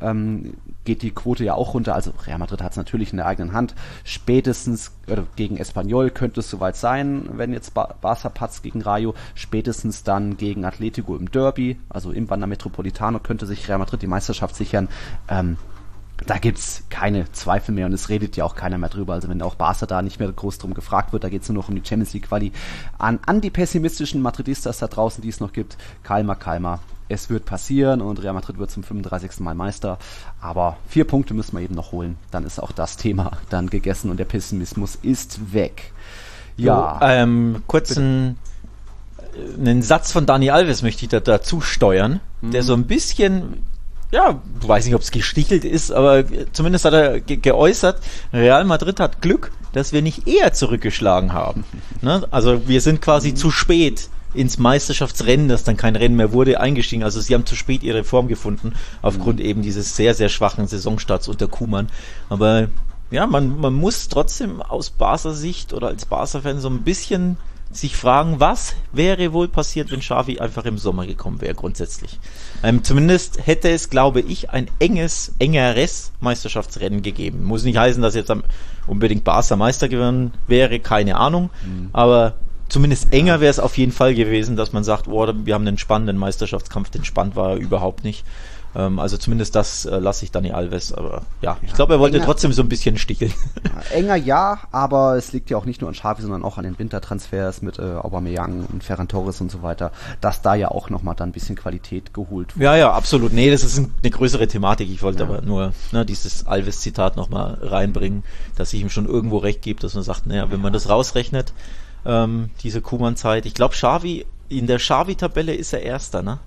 ähm, geht die Quote ja auch runter. Also Real Madrid hat es natürlich in der eigenen Hand. Spätestens oder gegen Espanyol könnte es soweit sein, wenn jetzt ba- Barca patzt gegen Rayo. Spätestens dann gegen Atletico im Derby, also im Wanda Metropolitano, könnte sich Real Madrid die Meisterschaft sichern. Ähm, Da gibt's keine Zweifel mehr und es redet ja auch keiner mehr drüber. Also wenn auch Barca da nicht mehr groß drum gefragt wird, da geht's nur noch um die Champions League Quali. An, an die pessimistischen Madridistas da draußen, die es noch gibt, kalmer, kalmer. Es wird passieren und Real Madrid wird zum fünfunddreißigsten Mal Meister. Aber vier Punkte müssen wir eben noch holen. Dann ist auch das Thema dann gegessen und der Pessimismus ist weg. Ja. So, ähm, kurzen einen Satz von Dani Alves möchte ich da dazu steuern, mhm. der so ein bisschen... Ja, ich weiß nicht, ob es gestichelt ist, aber zumindest hat er ge- geäußert, Real Madrid hat Glück, dass wir nicht eher zurückgeschlagen haben. Ne? Also wir sind quasi mhm. zu spät ins Meisterschaftsrennen, das dann kein Rennen mehr wurde, eingestiegen. Also sie haben zu spät ihre Form gefunden, aufgrund mhm. eben dieses sehr, sehr schwachen Saisonstarts unter Koeman. Aber ja, man, man muss trotzdem aus Barca-Sicht oder als Barca-Fan so ein bisschen sich fragen, was wäre wohl passiert, wenn Xavi einfach im Sommer gekommen wäre, grundsätzlich. Ähm, zumindest hätte es, glaube ich, ein enges, engeres Meisterschaftsrennen gegeben. Muss nicht heißen, dass jetzt am, unbedingt Barca Meister geworden wäre, keine Ahnung, mhm. aber zumindest enger wäre es auf jeden Fall gewesen, dass man sagt, oh, wir haben einen spannenden Meisterschaftskampf, den spannend war er überhaupt nicht. Ähm, also zumindest das äh, lasse ich Dani Alves, aber ja, ich glaube, er wollte enger, trotzdem so ein bisschen sticheln. Ja, enger ja, aber es liegt ja auch nicht nur an Xavi, sondern auch an den Wintertransfers mit äh, Aubameyang und Ferran Torres und so weiter, dass da ja auch nochmal dann ein bisschen Qualität geholt wurde. Ja, ja, absolut. Nee, das ist eine größere Thematik. Ich wollte ja. aber nur ne, dieses Alves-Zitat nochmal reinbringen, dass ich ihm schon irgendwo recht gebe, dass man sagt, naja, wenn man das rausrechnet, ähm, diese Koeman-Zeit, ich glaube, Xavi, in der Xavi-Tabelle ist er Erster, ne?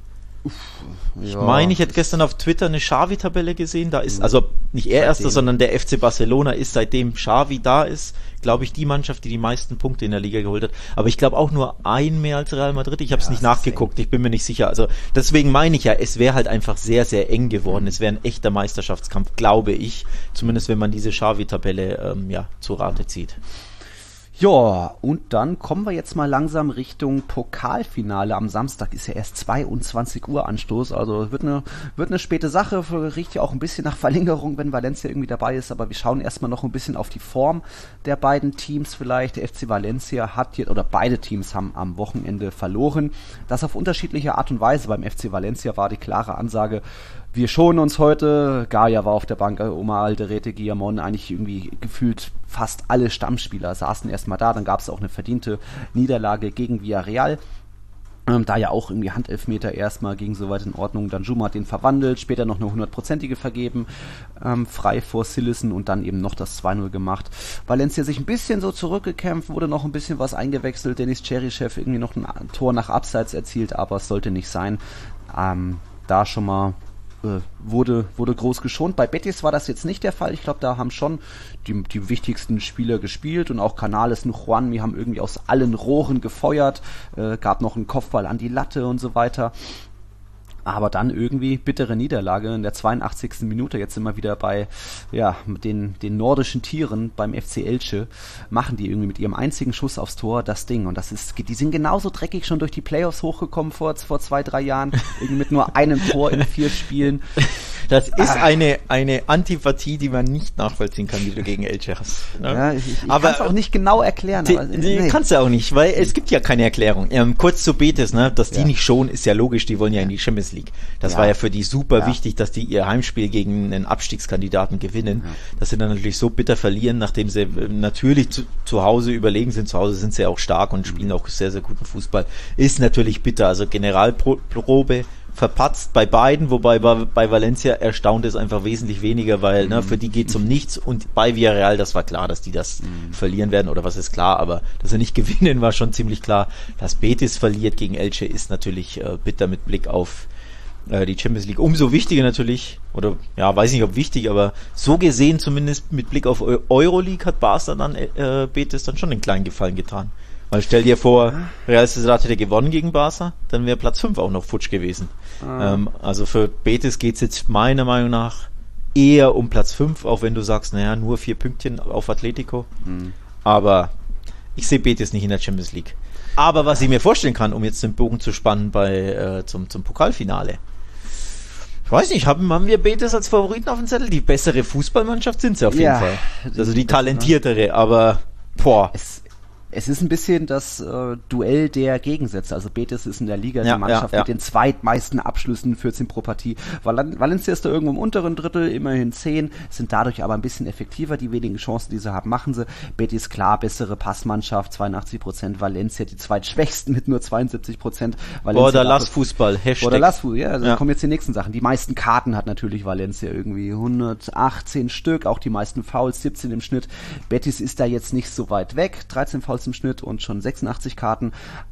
Ich ja, meine, ich hätte gestern auf Twitter eine Xavi-Tabelle gesehen, da ist, also nicht er Erster, sondern der F C Barcelona ist, seitdem Xavi da ist, glaube ich, die Mannschaft, die die meisten Punkte in der Liga geholt hat. Aber ich glaube auch nur ein mehr als Real Madrid. Ich habe es ja, nicht nachgeguckt, ich bin mir nicht sicher. Also deswegen meine ich ja, es wäre halt einfach sehr, sehr eng geworden. Es wäre ein echter Meisterschaftskampf, glaube ich. Zumindest wenn man diese Xavi-Tabelle ähm, ja, zu Rate zieht. Ja, und dann kommen wir jetzt mal langsam Richtung Pokalfinale. Am Samstag ist ja erst zweiundzwanzig Uhr Anstoß, also wird eine, wird eine späte Sache, riecht ja auch ein bisschen nach Verlängerung, wenn Valencia irgendwie dabei ist, aber wir schauen erstmal noch ein bisschen auf die Form der beiden Teams vielleicht. Der F C Valencia hat jetzt, oder beide Teams haben am Wochenende verloren. Das auf unterschiedliche Art und Weise. Beim F C Valencia war die klare Ansage, wir schonen uns heute. Gaia war auf der Bank, Omar Alderete, Guillamon, eigentlich irgendwie gefühlt fast alle Stammspieler saßen erstmal da. Dann gab es auch eine verdiente Niederlage gegen Villarreal. Ähm, da ja auch irgendwie Handelfmeter erstmal ging soweit in Ordnung. Dann Juma hat den verwandelt, später noch eine hundertprozentige vergeben, ähm, frei vor Sillessen und dann eben noch das zwei null gemacht. Valencia sich ein bisschen so zurückgekämpft, wurde noch ein bisschen was eingewechselt. Dennis Cheryshev irgendwie noch ein Tor nach Abseits erzielt, aber es sollte nicht sein. Ähm, da schon mal Wurde, wurde groß geschont. Bei Betis war das jetzt nicht der Fall. Ich glaube, da haben schon die, die wichtigsten Spieler gespielt und auch Canales und Juanmi haben irgendwie aus allen Rohren gefeuert. Äh, gab noch einen Kopfball an die Latte und so weiter. Aber dann irgendwie bittere Niederlage in der zweiundachtzigsten Minute. Jetzt sind wir wieder bei ja, den, den nordischen Tieren beim F C Elche. Machen die irgendwie mit ihrem einzigen Schuss aufs Tor das Ding. Und das ist, die sind genauso dreckig schon durch die Playoffs hochgekommen vor, vor zwei, drei Jahren. Irgendwie mit nur einem Tor in vier Spielen. Das ist ah. eine, eine Antipathie, die man nicht nachvollziehen kann, die du gegen Elche hast. Ne? Ja, ich ich kann es auch nicht genau erklären. Die, aber, die nee. kannst du auch nicht, weil es gibt ja keine Erklärung. Ähm, kurz zu Betis, ne, dass die ja. nicht schonen, ist ja logisch, die wollen ja in die Champions League. Das ja. war ja für die super ja. wichtig, dass die ihr Heimspiel gegen einen Abstiegskandidaten gewinnen. Ja. Dass sie dann natürlich so bitter verlieren, nachdem sie natürlich zu, zu Hause überlegen sind. Zu Hause sind sie ja auch stark und spielen auch sehr, sehr guten Fußball. Ist natürlich bitter. Also Generalprobe verpatzt bei beiden, wobei bei, bei Valencia erstaunt es einfach wesentlich weniger, weil mhm. ne, für die geht es um nichts und bei Villarreal, das war klar, dass die das mhm. verlieren werden, oder was ist klar, aber dass sie nicht gewinnen, war schon ziemlich klar. Dass Betis verliert gegen Elche ist natürlich äh, bitter mit Blick auf äh, die Champions League. Umso wichtiger natürlich, oder ja, weiß nicht ob wichtig, aber so gesehen zumindest mit Blick auf Euroleague hat Barca dann äh, Betis dann schon den kleinen Gefallen getan. Weil stell dir vor, Real Sociedad hätte gewonnen gegen Barca, dann wäre Platz fünf auch noch futsch gewesen. Ah. Ähm, also für Betis geht es jetzt meiner Meinung nach eher um Platz fünf, auch wenn du sagst, naja, nur vier Pünktchen auf Atletico. Mhm. Aber ich sehe Betis nicht in der Champions League. Aber was ich mir vorstellen kann, um jetzt den Bogen zu spannen bei äh, zum, zum Pokalfinale, Ich weiß nicht, haben, haben wir Betis als Favoriten auf dem Zettel? Die bessere Fußballmannschaft sind sie auf jeden ja, Fall. Also die talentiertere, aber boah. Es, es ist ein bisschen das äh, Duell der Gegensätze. Also Betis ist in der Liga ja, die Mannschaft ja, ja. mit den zweitmeisten Abschlüssen, vierzehn pro Partie. Val- Valencia ist da irgendwo im unteren Drittel, immerhin zehn, sind dadurch aber ein bisschen effektiver. Die wenigen Chancen, die sie haben, machen sie. Betis klar, bessere Passmannschaft, zweiundachtzig Prozent. Valencia die zweitschwächsten mit nur zweiundsiebzig Prozent. Borderlass-Fußball, Hashtag. Borderlass-Fußball, ja, also ja. Da kommen jetzt die nächsten Sachen. Die meisten Karten hat natürlich Valencia irgendwie hundertachtzehn Stück, auch die meisten Fouls, siebzehn im Schnitt. Betis ist da jetzt nicht so weit weg, dreizehn Fouls im Schnitt und schon sechsundachtzig Karten,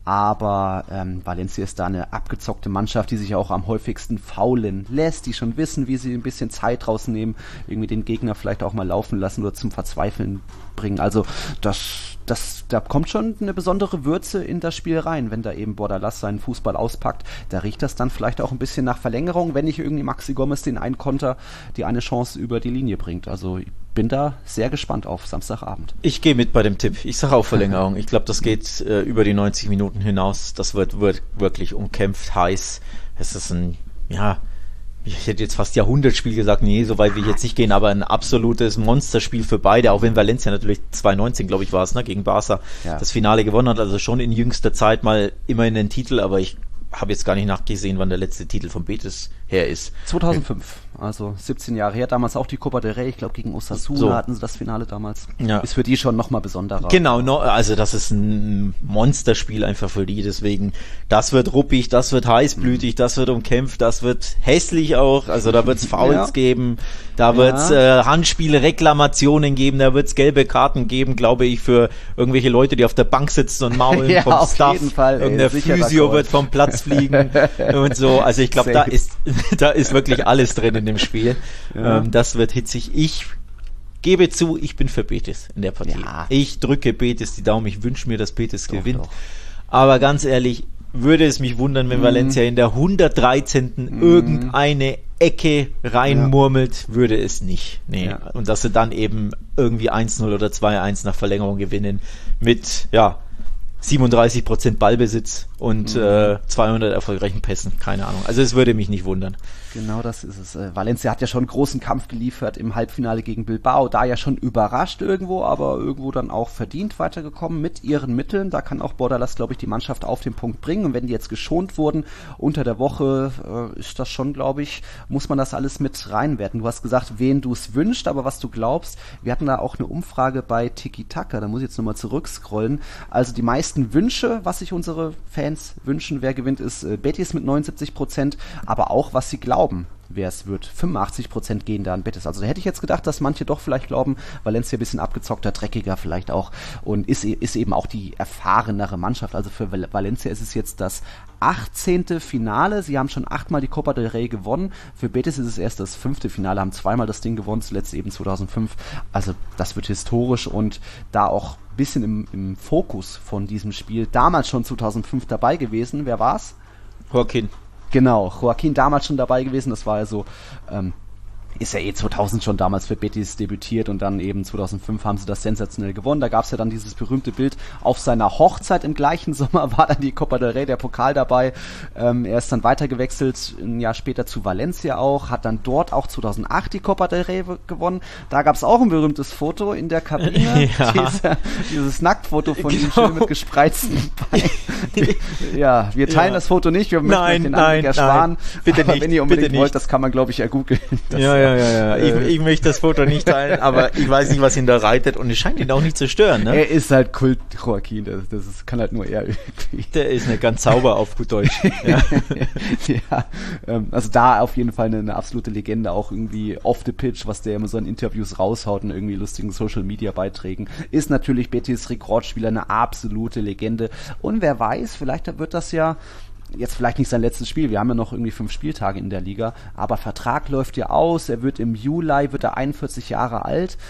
aber ähm, Valencia ist da eine abgezockte Mannschaft, die sich auch am häufigsten faulen lässt, die schon wissen, wie sie ein bisschen Zeit rausnehmen, irgendwie den Gegner vielleicht auch mal laufen lassen oder zum Verzweifeln bringen. Also das, das, da kommt schon eine besondere Würze in das Spiel rein, wenn da eben Bordalas seinen Fußball auspackt. Da riecht das dann vielleicht auch ein bisschen nach Verlängerung, wenn nicht irgendwie Maxi Gomez den einen Konter, die eine Chance über die Linie bringt. Also ich bin da sehr gespannt auf Samstagabend. Ich gehe mit bei dem Tipp. Ich sage auch Verlängerung. Ich glaube, das geht äh, über die neunzig Minuten hinaus. Das wird, wird wirklich umkämpft, heiß. Es ist ein, ja, ich hätte jetzt fast Jahrhundertspiel gesagt, nee, so weit will ich jetzt nicht gehen, aber ein absolutes Monsterspiel für beide, auch wenn Valencia natürlich zwanzig neunzehn, glaube ich, war es, ne, gegen Barca ja. das Finale gewonnen hat, also schon in jüngster Zeit mal immerhin den Titel, aber ich habe jetzt gar nicht nachgesehen, wann der letzte Titel von Betis her ist. zweitausendfünf, also siebzehn Jahre her, damals auch die Copa del Rey, ich glaube gegen Osasuna so. hatten sie das Finale damals. Ja. Ist für die schon nochmal besonderer. Genau, no, also das ist ein Monsterspiel einfach für die, deswegen, das wird ruppig, das wird heißblütig, mhm. das wird umkämpft, das wird hässlich auch, also da wird es Fouls ja. geben, da ja. wird es äh, Handspiele, Reklamationen geben, da wird es gelbe Karten geben, glaube ich, für irgendwelche Leute, die auf der Bank sitzen und maulen ja, vom auf Staff. Jeden Fall, Irgendein Physio wird vom Platz fliegen und so, also ich glaube, da ist da ist wirklich alles drin in dem Spiel. Ja. Ähm, das wird hitzig. Ich gebe zu, ich bin für Betis in der Partie. Ja. Ich drücke Betis die Daumen, ich wünsche mir, dass Betis doch, gewinnt. Doch. Aber ganz ehrlich, würde es mich wundern, wenn mm. Valencia in der hundertdreizehnten Mm. irgendeine Ecke reinmurmelt, ja. würde es nicht. Nee. Ja. Und dass sie dann eben irgendwie eins null oder zwei eins nach Verlängerung gewinnen mit, ja, siebenunddreißig Prozent Ballbesitz und mhm. äh, zweihundert erfolgreichen Pässen, keine Ahnung. Also es würde mich nicht wundern. Genau das ist es. Äh, Valencia hat ja schon einen großen Kampf geliefert im Halbfinale gegen Bilbao, da ja schon überrascht irgendwo, aber irgendwo dann auch verdient weitergekommen mit ihren Mitteln. Da kann auch Bordalas, glaube ich, die Mannschaft auf den Punkt bringen. Und wenn die jetzt geschont wurden unter der Woche, äh, ist das schon, glaube ich, muss man das alles mit reinwerten. Du hast gesagt, wen du es wünschst, aber was du glaubst. Wir hatten da auch eine Umfrage bei Tiki Taka, da muss ich jetzt nochmal zurückscrollen. Also die meisten Wünsche, was sich unsere Fans wünschen, wer gewinnt, ist äh, Betis mit neunundsiebzig Prozent, aber auch was sie glauben, wer es wird. fünfundachtzig Prozent gehen da an Betis. Also da hätte ich jetzt gedacht, dass manche doch vielleicht glauben, Valencia ein bisschen abgezockter, dreckiger vielleicht auch und ist, ist eben auch die erfahrenere Mannschaft. Also für Valencia ist es jetzt das achtzehnte Finale. Sie haben schon achtmal die Copa del Rey gewonnen. Für Betis ist es erst das fünfte Finale, haben zweimal das Ding gewonnen, zuletzt eben zweitausendfünf. Also das wird historisch und da auch ein bisschen im, im Fokus von diesem Spiel. Damals schon zweitausendfünf dabei gewesen. Wer war's? Joaquin. Genau, Joaquin damals schon dabei gewesen. Das war ja so, ähm, ist ja eh zweitausend schon damals für Betis debütiert und dann eben zweitausendfünf haben sie das sensationell gewonnen. Da gab es ja dann dieses berühmte Bild auf seiner Hochzeit im gleichen Sommer, war dann die Copa del Rey, der Pokal dabei. Ähm, er ist dann weitergewechselt, ein Jahr später zu Valencia auch, hat dann dort auch zweitausendacht die Copa del Rey gewonnen. Da gab es auch ein berühmtes Foto in der Kabine, ja. Diese, dieses Nacktfoto von genau. ihm schön mit gespreizten Beinen. Ja, wir teilen ja. das Foto nicht, wir möchten nein, den nein, ersparen. Nein, bitte aber nicht, wenn ihr unbedingt bitte wollt, nicht. das kann man, glaube ich, ja googeln. Ja, ja, ja, ja. Ich, ich möchte das Foto nicht teilen, aber ich weiß nicht, was ihn da reitet und es scheint ihn auch nicht zu stören. Ne? Er ist halt Kult Joaquin, das, das ist, kann halt nur er irgendwie. Der ist eine ganz sauber auf gut Deutsch. Ja, ja ähm, also da auf jeden Fall eine, eine absolute Legende, auch irgendwie off the pitch, was der immer so in Interviews raushaut und irgendwie lustigen Social-Media-Beiträgen. Ist natürlich Betis Rekordspieler, eine absolute Legende. Und wer weiß, vielleicht wird das ja jetzt vielleicht nicht sein letztes Spiel, wir haben ja noch irgendwie fünf Spieltage in der Liga, aber Vertrag läuft ja aus, er wird im Juli, wird er einundvierzig Jahre alt,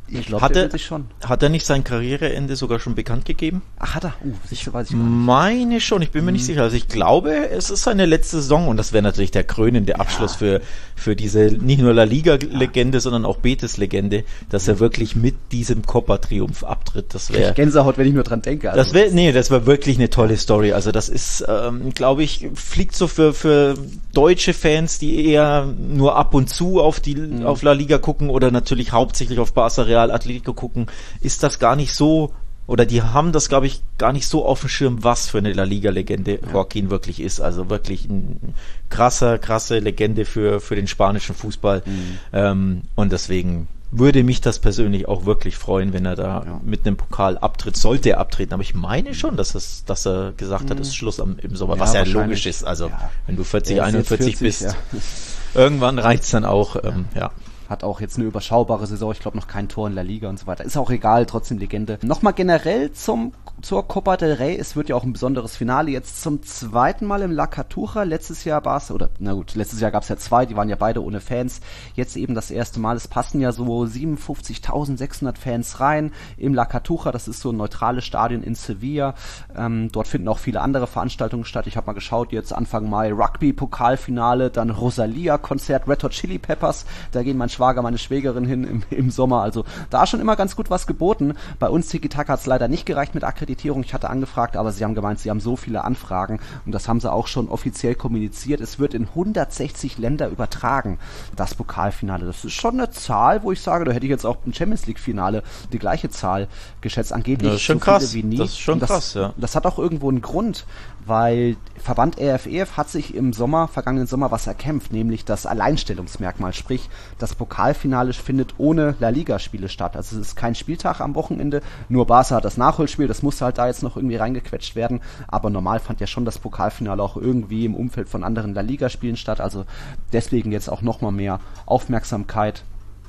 Ich glaube, hat, der er- will sich schon. hat er nicht sein Karriereende sogar schon bekannt gegeben? Ach, hat er? Uh, sicher weiß ich gar nicht. Meine schon, ich bin mir nicht sicher. Also ich glaube, es ist seine letzte Saison und das wäre natürlich der krönende Abschluss für, für diese nicht nur La Liga-Legende, sondern auch Betis-Legende, dass er wirklich mit diesem Copa-Triumph abtritt. Das Ich wäre Gänsehaut, wenn ich nur dran denke. Also, das wäre, nee, das war wirklich eine tolle Story. Also das ist, ähm, glaube ich, fliegt so für, für deutsche Fans, die eher nur ab und zu auf die, Mhm. auf La Liga gucken oder natürlich hauptsächlich auf Barca Real Atletico gucken, ist das gar nicht so, oder die haben das, glaube ich, gar nicht so auf dem Schirm, was für eine La Liga-Legende Joaquin wirklich ist. Also wirklich ein krasser, krasse Legende für, für den spanischen Fußball. Mhm. Ähm, und deswegen würde mich das persönlich auch wirklich freuen, wenn er da Ja. mit einem Pokal abtritt. Sollte er abtreten, aber ich meine schon, dass, es, dass er gesagt hat, es ist Schluss am, im Sommer, Ja, was ja wahrscheinlich. logisch ist. Also Ja. wenn du vierzig, Er ist jetzt einundvierzig vierzig, bist, ja. irgendwann reicht's dann auch. Ähm, ja. Hat auch jetzt eine überschaubare Saison, ich glaube noch kein Tor in La Liga und so weiter. Ist auch egal, trotzdem Legende. Nochmal generell zum, zur Copa del Rey. Es wird ja auch ein besonderes Finale jetzt zum zweiten Mal im La Cartuja. Letztes Jahr war es, oder na gut, letztes Jahr gab es ja zwei, die waren ja beide ohne Fans. Jetzt eben das erste Mal. Es passen ja so siebenundfünfzigtausendsechshundert Fans rein im La Cartuja. Das ist so ein neutrales Stadion in Sevilla. Ähm, dort finden auch viele andere Veranstaltungen statt. Ich habe mal geschaut, jetzt Anfang Mai Rugby-Pokalfinale, dann Rosalia-Konzert, Red Hot Chili Peppers. Da gehen mein Schwager, meine Schwägerin hin im, im Sommer. Also da schon immer ganz gut was geboten. Bei uns Tiki-Taka hat es leider nicht gereicht mit Akkreditierung. Ich hatte angefragt, aber sie haben gemeint, sie haben so viele Anfragen und das haben sie auch schon offiziell kommuniziert. Es wird in hundertsechzig Länder übertragen, das Pokalfinale. Das ist schon eine Zahl, wo ich sage, da hätte ich jetzt auch im Champions-League-Finale die gleiche Zahl geschätzt. Angeblich Das ist schon so viele krass. wie nie. Das ist schon Und das, krass, ja. Das hat auch irgendwo einen Grund, weil Verband R F E F hat sich im Sommer, vergangenen Sommer, was erkämpft, nämlich das Alleinstellungsmerkmal, sprich das Pokalfinale findet ohne La Liga-Spiele statt. Also es ist kein Spieltag am Wochenende, nur Barca hat das Nachholspiel, das musste halt da jetzt noch irgendwie reingequetscht werden, aber normal fand ja schon das Pokalfinale auch irgendwie im Umfeld von anderen La Liga-Spielen statt, also deswegen jetzt auch nochmal mehr Aufmerksamkeit.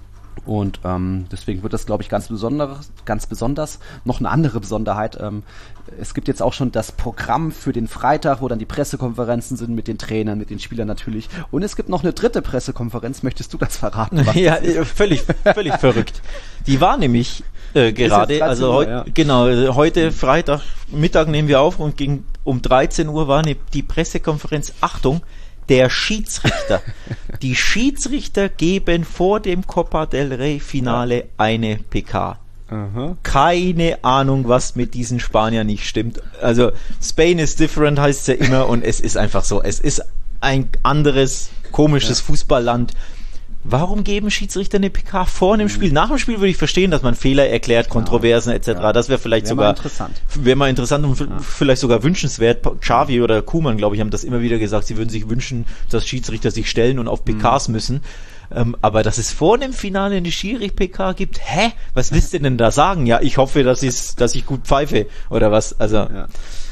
Und ähm, deswegen wird das, glaube ich, ganz besonders, ganz besonders. Noch eine andere Besonderheit, ähm, es gibt jetzt auch schon das Programm für den Freitag, wo dann die Pressekonferenzen sind mit den Trainern, mit den Spielern natürlich. Und es gibt noch eine dritte Pressekonferenz. Möchtest du das verraten? was Ja, das ist? völlig, völlig verrückt. Die war nämlich äh, gerade, dreizehn also Uhr, heu, ja. genau, äh, heute Freitag Mittag nehmen wir auf und ging um dreizehn Uhr war ne, die Pressekonferenz. Achtung, der Schiedsrichter. Die Schiedsrichter geben vor dem Copa del Rey Finale eine P K. Aha. Keine Ahnung, was mit diesen Spaniern nicht stimmt. Also Spain is different heißt es ja immer und es ist einfach so. Es ist ein anderes, komisches Ja. Fußballland. Warum geben Schiedsrichter eine P K vor dem Spiel? Nach dem Spiel würde ich verstehen, dass man Fehler erklärt, Kontroversen et cetera. Ja. Das wäre vielleicht Wäre mal sogar interessant. wäre mal interessant und ja. vielleicht sogar wünschenswert. Xavi oder Koeman, glaube ich, haben das immer wieder gesagt. Sie würden sich wünschen, dass Schiedsrichter sich stellen und auf P Ks mhm. müssen. Ähm, aber dass es vor dem Finale eine Schiri-P K gibt, hä? Was willst du denn da sagen? Ja, ich hoffe, dass, dass ich gut pfeife oder was. Also Ja.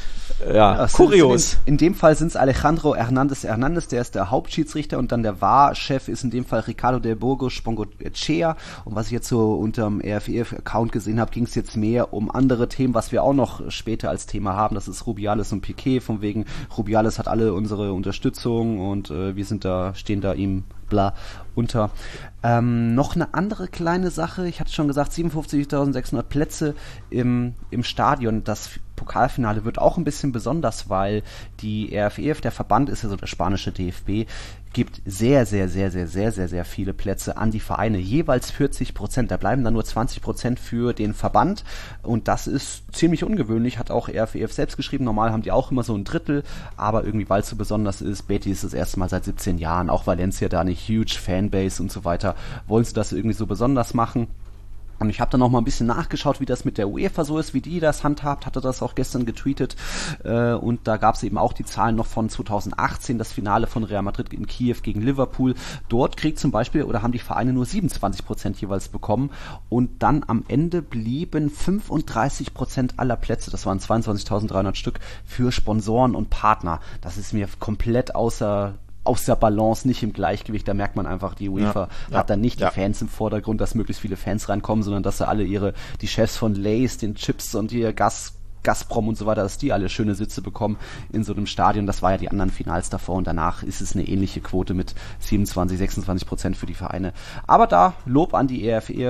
Ja, Ja, kurios. In, in dem Fall sind es Alejandro Hernandez Hernandez, der ist der Hauptschiedsrichter und dann der V A R-Chef ist in dem Fall Ricardo del Burgos Spongochea. Und was ich jetzt so unterm R F E F-Account gesehen habe, ging es jetzt mehr um andere Themen, was wir auch noch später als Thema haben. Das ist Rubiales und Piqué, von wegen Rubiales hat alle unsere Unterstützung und äh, wir sind da, stehen da ihm bla unter. Ähm, noch eine andere kleine Sache, ich hatte schon gesagt, siebenundfünfzigtausendsechshundert Plätze im, im Stadion. Das Pokalfinale wird auch ein bisschen besonders, weil die R F E F, der Verband ist ja so der spanische D F B, gibt sehr, sehr, sehr, sehr, sehr, sehr, sehr viele Plätze an die Vereine, jeweils vierzig Prozent. Da bleiben dann nur zwanzig Prozent für den Verband und das ist ziemlich ungewöhnlich, hat auch R F E F selbst geschrieben. Normal haben die auch immer so ein Drittel, aber irgendwie, weil es so besonders ist, Betis ist das erste Mal seit siebzehn Jahren, auch Valencia da eine huge Fanbase und so weiter, wollen sie das irgendwie so besonders machen. Und ich habe dann noch mal ein bisschen nachgeschaut, wie das mit der UEFA so ist, wie die das handhabt, hatte das auch gestern getweetet äh, und da gab es eben auch die Zahlen noch von zweitausendachtzehn, das Finale von Real Madrid in Kiew gegen Liverpool. Dort kriegt zum Beispiel, oder haben die Vereine nur siebenundzwanzig Prozent jeweils bekommen und dann am Ende blieben fünfunddreißig Prozent aller Plätze, das waren zweiundzwanzigtausenddreihundert Stück, für Sponsoren und Partner. Das ist mir komplett außer... aus der Balance, nicht im Gleichgewicht, da merkt man einfach, die UEFA ja, hat dann nicht ja. die Fans im Vordergrund, dass möglichst viele Fans reinkommen, sondern dass sie alle ihre, die Chefs von Lay's, den Chips und ihr Gas, Gazprom und so weiter, dass die alle schöne Sitze bekommen in so einem Stadion. Das war ja die anderen Finals davor und danach ist es eine ähnliche Quote mit siebenundzwanzig, sechsundzwanzig Prozent für die Vereine. Aber da Lob an die R F E F,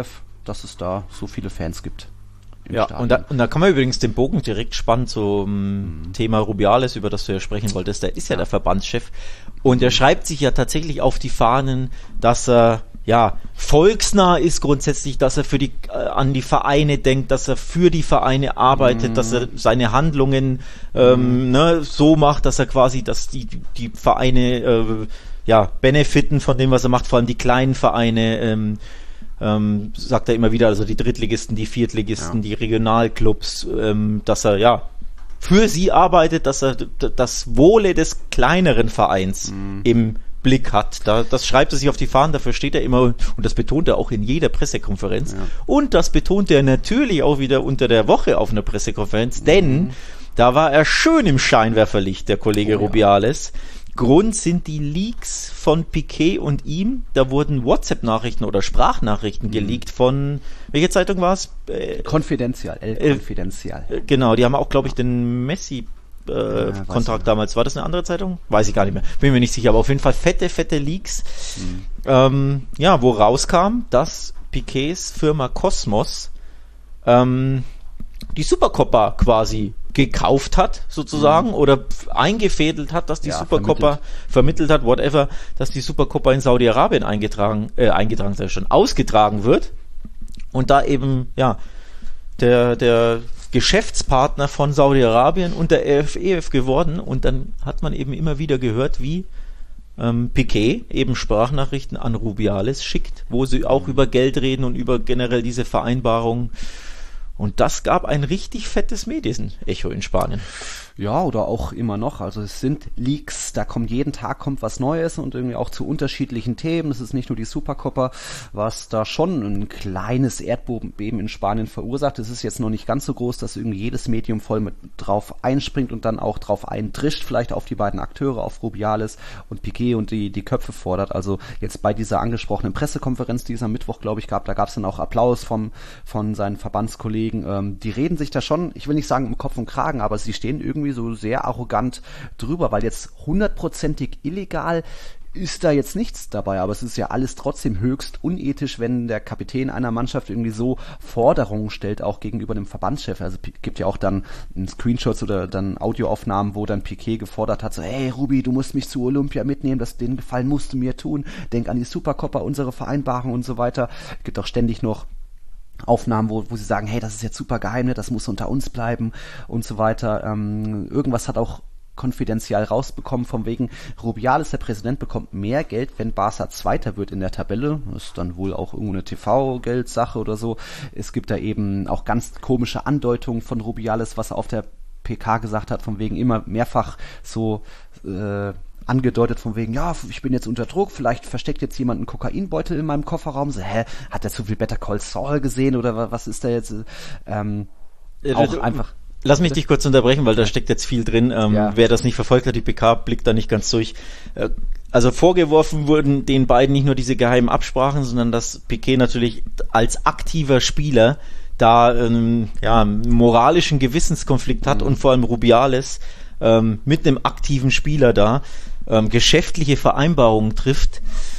dass es da so viele Fans gibt. Ja, und da, und da kann man übrigens den Bogen direkt spannen zum mhm. Thema Rubiales, über das du ja sprechen wolltest. Der ist ja, ja der Verbandschef und er schreibt sich ja tatsächlich auf die Fahnen, dass er ja volksnah ist grundsätzlich, dass er für die äh, an die Vereine denkt, dass er für die Vereine arbeitet, mhm. dass er seine Handlungen ähm, mhm. ne, so macht, dass er quasi, dass die die Vereine äh, ja benefiten von dem, was er macht, vor allem die kleinen Vereine. Ähm, Ähm, sagt er immer wieder, also die Drittligisten, die Viertligisten, ja. die Regionalclubs, ähm, dass er ja für sie arbeitet, dass er d- das Wohle des kleineren Vereins mhm. im Blick hat. Da, das schreibt er sich auf die Fahnen, dafür steht er immer und das betont er auch in jeder Pressekonferenz. Ja. Und das betont er natürlich auch wieder unter der Woche auf einer Pressekonferenz, mhm. denn da war er schön im Scheinwerferlicht, der Kollege oh, Rubiales. Ja. Grund sind die Leaks von Piquet und ihm. Da wurden WhatsApp-Nachrichten oder Sprachnachrichten mhm. geleakt von, welche Zeitung war es? Äh, Confidencial, El Confidencial. Äh, genau, die haben auch, glaube ich, den Messi-Kontrakt äh, ja, damals. War das eine andere Zeitung? Weiß ich gar nicht mehr. Bin mir nicht sicher, aber auf jeden Fall fette, fette Leaks. Mhm. Ähm, ja, wo rauskam, dass Piquets Firma Cosmos ähm, die Supercopa quasi gekauft hat, sozusagen, mhm. oder eingefädelt hat, dass die ja, Supercopa vermittelt. vermittelt hat, whatever, dass die Supercopa in Saudi-Arabien eingetragen, äh, eingetragen sei schon, ausgetragen wird. Und da eben, ja, der, der Geschäftspartner von Saudi-Arabien und der E F E F geworden. Und dann hat man eben immer wieder gehört, wie ähm, Piquet eben Sprachnachrichten an Rubiales schickt, wo sie auch mhm. über Geld reden und über generell diese Vereinbarung. Und das gab ein richtig fettes Medienecho in Spanien. Ja, oder auch immer noch. Also es sind Leaks, da kommt jeden Tag kommt was Neues und irgendwie auch zu unterschiedlichen Themen. Es ist nicht nur die Supercopa, was da schon ein kleines Erdbeben in Spanien verursacht. Es ist jetzt noch nicht ganz so groß, dass irgendwie jedes Medium voll mit drauf einspringt und dann auch drauf eindrischt, vielleicht auf die beiden Akteure, auf Rubiales und Piquet und die die Köpfe fordert. Also jetzt bei dieser angesprochenen Pressekonferenz, die es am Mittwoch, glaube ich, gab, da gab es dann auch Applaus vom von seinen Verbandskollegen. Ähm, die reden sich da schon, ich will nicht sagen im Kopf und Kragen, aber sie stehen irgendwie so sehr arrogant drüber, weil jetzt hundertprozentig illegal ist da jetzt nichts dabei, aber es ist ja alles trotzdem höchst unethisch, wenn der Kapitän einer Mannschaft irgendwie so Forderungen stellt, auch gegenüber dem Verbandschef. Also gibt ja auch dann Screenshots oder dann Audioaufnahmen, wo dann Piquet gefordert hat, so, hey Rubi, du musst mich zu Olympia mitnehmen, das, den Gefallen musst du mir tun, denk an die Supercopa, unsere Vereinbarung und so weiter. Es gibt auch ständig noch Aufnahmen, wo, wo sie sagen, hey, das ist jetzt super geheim, das muss unter uns bleiben und so weiter. Ähm, irgendwas hat auch konfidenziell rausbekommen, von wegen Rubiales, der Präsident, bekommt mehr Geld, wenn Barca Zweiter wird in der Tabelle. Das ist dann wohl auch irgendeine T V-Geldsache oder so. Es gibt da eben auch ganz komische Andeutungen von Rubiales, was er auf der P K gesagt hat, von wegen immer mehrfach so äh, angedeutet von wegen, ja, ich bin jetzt unter Druck, vielleicht versteckt jetzt jemand einen Kokainbeutel in meinem Kofferraum. So, hä, hat er zu viel Better Call Saul gesehen oder was ist da jetzt? Ähm, ja, auch einfach... Lass mich dich kurz unterbrechen, weil da steckt jetzt viel drin. Ähm, ja. Wer das nicht verfolgt hat, die P K blickt da nicht ganz durch. Äh, also vorgeworfen wurden den beiden nicht nur diese geheimen Absprachen, sondern dass Piquet natürlich als aktiver Spieler da ähm, ja, einen moralischen Gewissenskonflikt hat mhm. und vor allem Rubiales ähm, mit einem aktiven Spieler da ähm, geschäftliche Vereinbarungen trifft,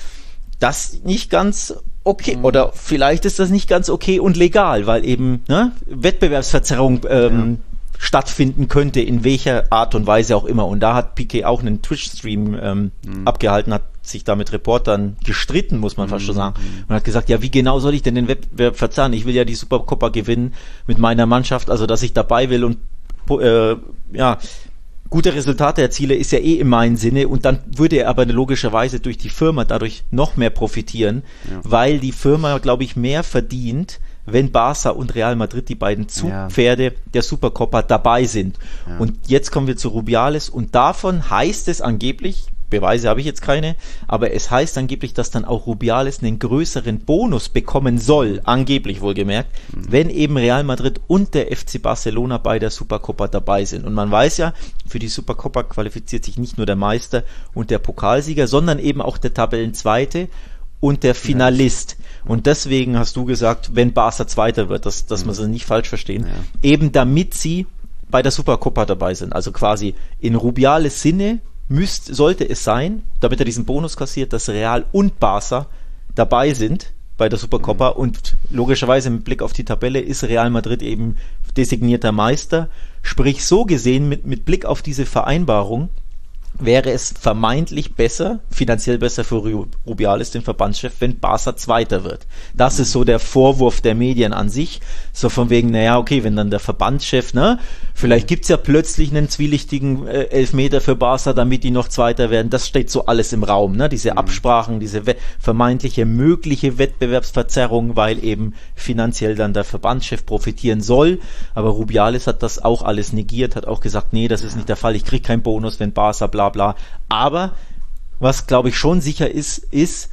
das nicht ganz okay, mhm. oder vielleicht ist das nicht ganz okay und legal, weil eben ne, Wettbewerbsverzerrung ähm, ja. stattfinden könnte, in welcher Art und Weise auch immer. Und da hat Piquet auch einen Twitch-Stream ähm, mhm. abgehalten, hat sich da mit Reportern gestritten, muss man mhm. fast schon sagen, und hat gesagt, ja, wie genau soll ich denn den Wettbewerb verzerren? Ich will ja die Supercopa gewinnen mit meiner Mannschaft, also dass ich dabei will und äh, ja, gute Resultate erziele, ist ja eh in meinem Sinne, und dann würde er aber logischerweise durch die Firma dadurch noch mehr profitieren, ja. weil die Firma, glaube ich, mehr verdient, wenn Barca und Real Madrid, die beiden Zugpferde ja. der Supercopa, dabei sind. Ja. Und jetzt kommen wir zu Rubiales, und davon heißt es angeblich, Beweise habe ich jetzt keine, aber es heißt angeblich, dass dann auch Rubiales einen größeren Bonus bekommen soll, angeblich wohlgemerkt, mhm. wenn eben Real Madrid und der F C Barcelona bei der Supercopa dabei sind. Und man weiß ja, für die Supercopa qualifiziert sich nicht nur der Meister und der Pokalsieger, sondern eben auch der Tabellenzweite und der Finalist. Ja. Und deswegen hast du gesagt, wenn Barca Zweiter wird, dass, dass mhm. wir es nicht falsch verstehen, ja. eben damit sie bei der Supercopa dabei sind. Also quasi in Rubiales Sinne müsst, sollte es sein, damit er diesen Bonus kassiert, dass Real und Barca dabei sind bei der Supercopa mhm. und logischerweise mit Blick auf die Tabelle ist Real Madrid eben designierter Meister. Sprich, so gesehen, mit, mit Blick auf diese Vereinbarung wäre es vermeintlich besser, finanziell besser für Rubiales, den Verbandschef, wenn Barca Zweiter wird. Das ist so der Vorwurf der Medien an sich, so von wegen, naja, okay, wenn dann der Verbandschef, ne, vielleicht gibt's ja plötzlich einen zwielichtigen äh, Elfmeter für Barca, damit die noch Zweiter werden, das steht so alles im Raum, ne, diese Absprachen, diese we- vermeintliche mögliche Wettbewerbsverzerrung, weil eben finanziell dann der Verbandschef profitieren soll, aber Rubiales hat das auch alles negiert, hat auch gesagt, nee, das ist nicht der Fall, ich krieg keinen Bonus, wenn Barca bla bla, aber was glaube ich schon sicher ist, ist,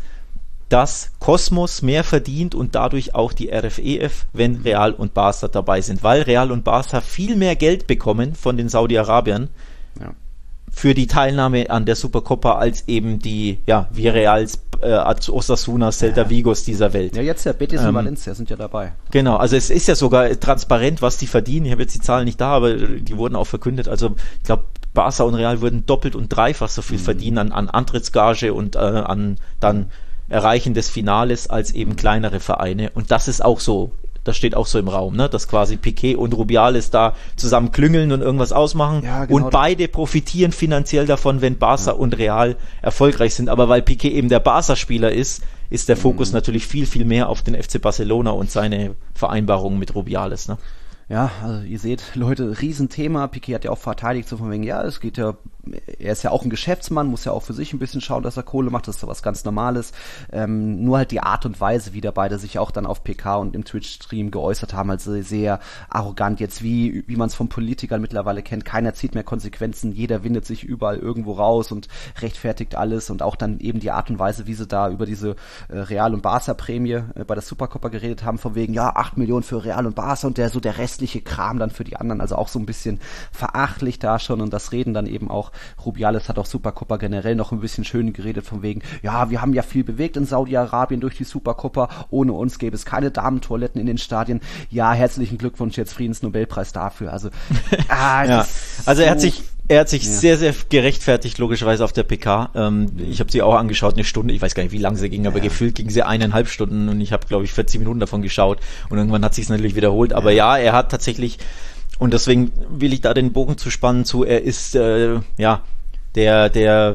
dass Kosmos mehr verdient und dadurch auch die R F E F, wenn Real und Barca dabei sind, weil Real und Barca viel mehr Geld bekommen von den Saudi-Arabiern ja. für die Teilnahme an der Supercopa als eben die, ja, Villarreals, äh, Osasuna, Celta ja. Vigos dieser Welt. Ja, jetzt ja, Betis ähm, und Valencia sind ja dabei. Genau, also es ist ja sogar transparent, was die verdienen. Ich habe jetzt die Zahlen nicht da, aber die wurden auch verkündet. Also ich glaube, Barca und Real würden doppelt und dreifach so viel mhm. verdienen an, an Antrittsgage und äh, an dann Erreichen des Finales als eben kleinere Vereine. Und das ist auch so, das steht auch so im Raum, ne? Dass quasi Piqué und Rubiales da zusammen klüngeln und irgendwas ausmachen. Ja, genau. Und beide profitieren finanziell davon, wenn Barca ja. und Real erfolgreich sind. Aber weil Piqué eben der Barca-Spieler ist, ist der Fokus mhm. natürlich viel, viel mehr auf den F C Barcelona und seine Vereinbarungen mit Rubiales, ne? Ja, also ihr seht, Leute, Riesenthema. Piqué hat ja auch verteidigt, so von wegen, ja, es geht ja, er ist ja auch ein Geschäftsmann, muss ja auch für sich ein bisschen schauen, dass er Kohle macht, das ist so was ganz Normales. Ähm, nur halt die Art und Weise, wie da beide sich auch dann auf P K und im Twitch-Stream geäußert haben, also sehr arrogant jetzt, wie wie man es von Politikern mittlerweile kennt. Keiner zieht mehr Konsequenzen, jeder windet sich überall irgendwo raus und rechtfertigt alles und auch dann eben die Art und Weise, wie sie da über diese äh, Real- und Barca-Prämie äh, bei der Supercopa geredet haben, von wegen, ja, acht Millionen für Real und Barca und der so der Rest Kram dann für die anderen, also auch so ein bisschen verachtlich da schon und das Reden dann eben auch, Rubiales hat auch Supercopa generell noch ein bisschen schön geredet von wegen, ja, wir haben ja viel bewegt in Saudi-Arabien durch die Supercopa, ohne uns gäbe es keine Damentoiletten in den Stadien, ja, herzlichen Glückwunsch, jetzt Friedensnobelpreis dafür, also ah, ja. also er hat sich Er hat sich ja. sehr, sehr gerechtfertigt, logischerweise auf der P K. Ähm, ich habe sie auch angeschaut, eine Stunde, ich weiß gar nicht, wie lange sie ging, aber ja. gefühlt ging sie eineinhalb Stunden und ich habe, glaube ich, vierzig Minuten davon geschaut und irgendwann hat sich es natürlich wiederholt. Aber ja. ja, er hat tatsächlich, und deswegen will ich da den Bogen zu spannen zu, er ist äh, ja der, der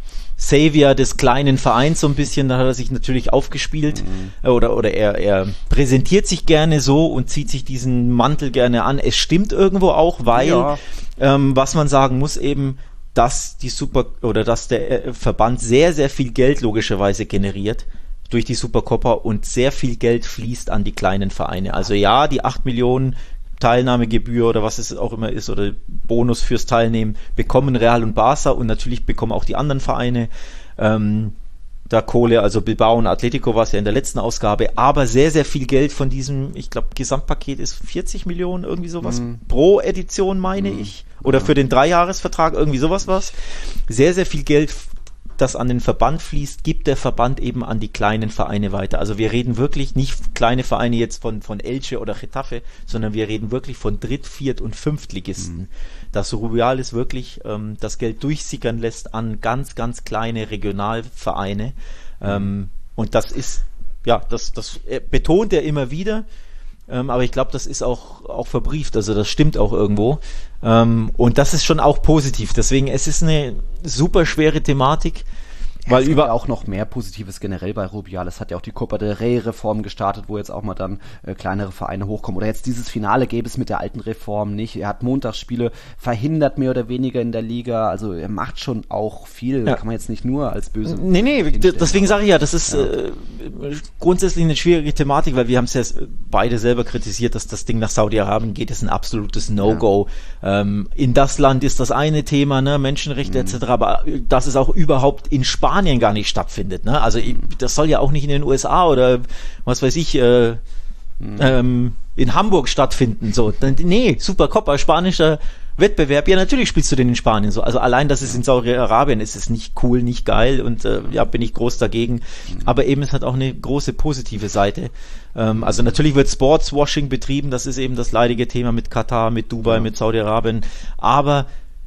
Savior des kleinen Vereins so ein bisschen, da hat er sich natürlich aufgespielt mhm. oder, oder er, er präsentiert sich gerne so und zieht sich diesen Mantel gerne an. Es stimmt irgendwo auch, weil ja. ähm, was man sagen muss eben, dass die Super oder dass der äh, Verband sehr, sehr viel Geld logischerweise generiert durch die Supercopa und sehr viel Geld fließt an die kleinen Vereine. Also ja, die acht Millionen Teilnahmegebühr oder was es auch immer ist oder Bonus fürs Teilnehmen bekommen Real und Barca und natürlich bekommen auch die anderen Vereine ähm, da Kohle, also Bilbao und Atletico war es ja in der letzten Ausgabe, aber sehr, sehr viel Geld von diesem, ich glaube, Gesamtpaket ist vierzig Millionen, irgendwie sowas, mm. pro Edition meine mm. ich, oder ja. für den Dreijahresvertrag, irgendwie sowas was. Sehr, sehr viel Geld, das an den Verband fließt, gibt der Verband eben an die kleinen Vereine weiter. Also wir reden wirklich nicht kleine Vereine jetzt von, von Elche oder Getafe, sondern wir reden wirklich von Dritt-, Viert- und Fünftligisten. Mhm. Dass Rubiales wirklich ähm, das Geld durchsickern lässt an ganz, ganz kleine Regionalvereine. Mhm. Ähm, und das ist, ja, das, das betont er immer wieder. Ähm, aber ich glaube, das ist auch, auch verbrieft, also das stimmt auch irgendwo. Ähm, und das ist schon auch positiv. Deswegen, es ist eine super schwere Thematik. Weil es über gibt auch noch mehr Positives generell bei Rubiales. Hat ja auch die Copa del Rey Reform gestartet, wo jetzt auch mal dann äh, kleinere Vereine hochkommen. Oder jetzt dieses Finale gäbe es mit der alten Reform nicht. Er hat Montagsspiele verhindert, mehr oder weniger in der Liga. Also er macht schon auch viel. Ja. Kann man jetzt nicht nur als böse... Nee, nee, d- deswegen sage ich ja, das ist ja. äh, grundsätzlich eine schwierige Thematik, weil wir haben es ja beide selber kritisiert, dass das Ding nach Saudi-Arabien geht. Das ist ein absolutes No-Go. Ja. Ähm, in das Land ist das eine Thema, ne, Menschenrechte mhm. et cetera. Aber das ist auch überhaupt in Spanien gar nicht stattfindet, ne? Also das soll ja auch nicht in den U S A oder was weiß ich äh, mhm. ähm, in Hamburg stattfinden. So, nee, Supercopa, spanischer Wettbewerb. Ja, natürlich spielst du den in Spanien so. Also allein, dass es in Saudi-Arabien ist, ist nicht cool, nicht geil und äh, ja, bin ich groß dagegen. Mhm. Aber eben, es hat auch eine große positive Seite. Ähm, also natürlich wird Sportswashing betrieben. Das ist eben das leidige Thema mit Katar, mit Dubai, ja. mit Saudi-Arabien. Aber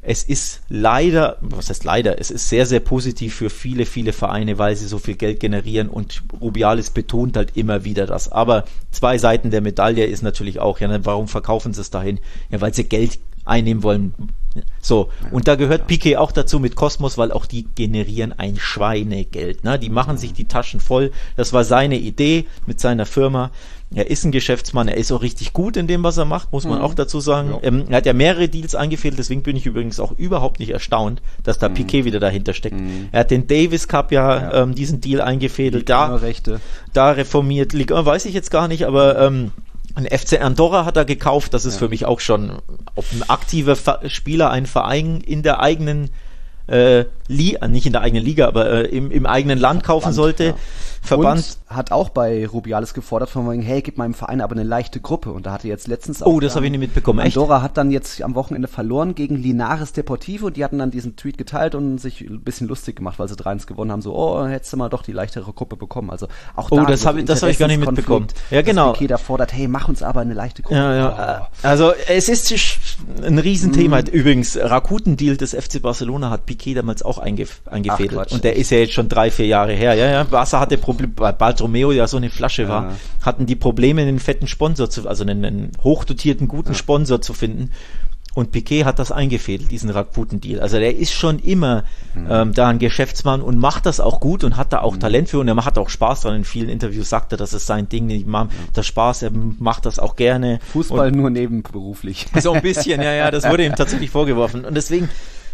es ist leider, was heißt leider, es ist sehr, sehr positiv für viele, viele Vereine, weil sie so viel Geld generieren und Rubiales betont halt immer wieder das. Aber zwei Seiten der Medaille ist natürlich auch, ja, warum verkaufen sie es dahin? Ja, weil sie Geld einnehmen wollen. So, und da gehört Piqué auch dazu mit Cosmos, weil auch die generieren ein Schweinegeld. Ne? Die machen sich die Taschen voll. Das war seine Idee mit seiner Firma. Er ist ein Geschäftsmann, er ist auch richtig gut in dem, was er macht, muss man mhm. auch dazu sagen. Ja. Ähm, er hat ja mehrere Deals eingefädelt, deswegen bin ich übrigens auch überhaupt nicht erstaunt, dass da mhm. Piqué wieder dahinter steckt. Mhm. Er hat den Davis Cup ja, ja. Ähm, diesen Deal eingefädelt, da, da reformiert, Ligue, weiß ich jetzt gar nicht, aber ähm, ein F C Andorra hat er gekauft, das ist ja. für mich auch schon, ob ein aktiver Ver- Spieler einen Verein in der eigenen äh, Liga, nicht in der eigenen Liga, aber äh, im, im eigenen Land kaufen Verband, sollte. Ja. Verband. Und hat auch bei Rubiales gefordert, von wegen, hey, gib meinem Verein aber eine leichte Gruppe. Und da hatte jetzt letztens auch... Oh, das habe ich nicht mitbekommen, echt? Andorra hat dann jetzt am Wochenende verloren gegen Linares Deportivo. Die hatten dann diesen Tweet geteilt und sich ein bisschen lustig gemacht, weil sie drei eins gewonnen haben. So, oh, hättest du mal doch die leichtere Gruppe bekommen. Also auch oh, da... Oh, das habe ich, das hab ich gar nicht mitbekommen. Ja, genau. Piqué da fordert, hey, mach uns aber eine leichte Gruppe. Ja, ja. Oh. Also es ist ein Riesenthema. Mm. Übrigens, Rakuten-Deal des F C Barcelona hat Piqué damals auch eingef- eingefädelt. Ach, und der ist ja jetzt schon drei, vier Jahre her. Ja, ja. Barca hatte Probleme, bei Bartomeu ja so eine Flasche war, ja. hatten die Probleme, einen fetten Sponsor zu, also einen, einen hochdotierten, guten ja. Sponsor zu finden. Und Piqué hat das eingefädelt, diesen Rakuten-Deal. Also der ist schon immer mhm. ähm, da ein Geschäftsmann und macht das auch gut und hat da auch mhm. Talent für und er hat auch Spaß dran. In vielen Interviews sagt er, das ist sein Ding, die machen das Spaß, er macht das auch gerne. Fußball und nur nebenberuflich. So ein bisschen, ja, ja, das wurde ihm tatsächlich vorgeworfen. Und deswegen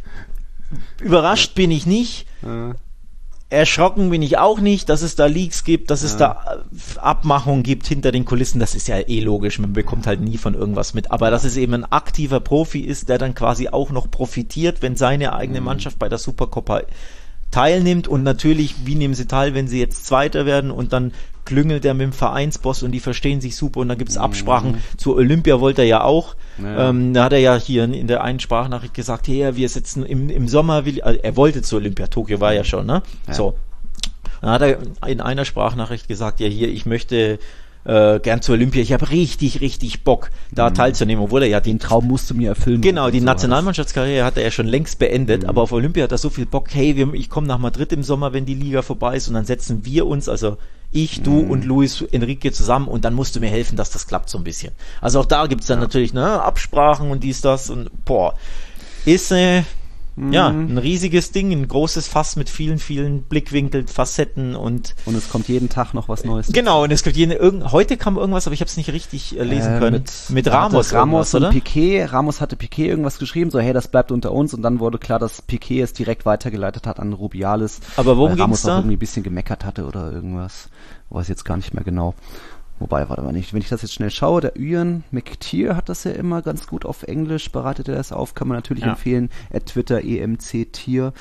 überrascht bin ich nicht. Ja. Erschrocken bin ich auch nicht, dass es da Leaks gibt, dass es ja. da Abmachungen gibt hinter den Kulissen. Das ist ja eh logisch, man bekommt halt nie von irgendwas mit. Aber dass es eben ein aktiver Profi ist, der dann quasi auch noch profitiert, wenn seine eigene Mannschaft bei der Supercoppa teilnimmt. Und natürlich, wie nehmen sie teil, wenn sie jetzt Zweiter werden und dann klüngelt er mit dem Vereinsboss und die verstehen sich super und dann gibt es Absprachen. Mhm. Zur Olympia wollte er ja auch. Ja. Ähm, da hat er ja hier in der einen Sprachnachricht gesagt, hey, wir sitzen im, im Sommer, will, also er wollte zur Olympia, Tokio war ja schon, ne? Ja. So. Dann hat er in einer Sprachnachricht gesagt, ja hier, ich möchte äh, gern zur Olympia, ich habe richtig, richtig Bock, da mhm. teilzunehmen, obwohl er ja den Traum musst du mir erfüllen. Genau, die Nationalmannschaftskarriere hat er ja schon längst beendet, mhm. aber auf Olympia hat er so viel Bock, hey, wir, ich komme nach Madrid im Sommer, wenn die Liga vorbei ist und dann setzen wir uns, also ich, du mhm. und Luis Enrique zusammen und dann musst du mir helfen, dass das klappt so ein bisschen. Also auch da gibt's dann ja. natürlich ne, Absprachen und dies, das und boah, ist äh, mhm. ja ein riesiges Ding, ein großes Fass mit vielen, vielen Blickwinkeln, Facetten und und es kommt jeden Tag noch was Neues. Genau, und es gibt jeden, irgend, heute kam irgendwas, aber ich habe es nicht richtig äh, lesen äh, können. Mit, mit Ramos. Ramos und Piqué, Ramos hatte Piqué irgendwas geschrieben, so hey, das bleibt unter uns und dann wurde klar, dass Piqué es direkt weitergeleitet hat an Rubiales. Aber worum weil Ramos ging's da? Auch irgendwie ein bisschen gemeckert hatte oder irgendwas. Weiß jetzt gar nicht mehr genau. Wobei, warte mal nicht, wenn ich das jetzt schnell schaue, der Ian McTeer hat das ja immer ganz gut auf Englisch, bereitet er das auf, kann man natürlich ja. empfehlen, at Twitter E M C Tier.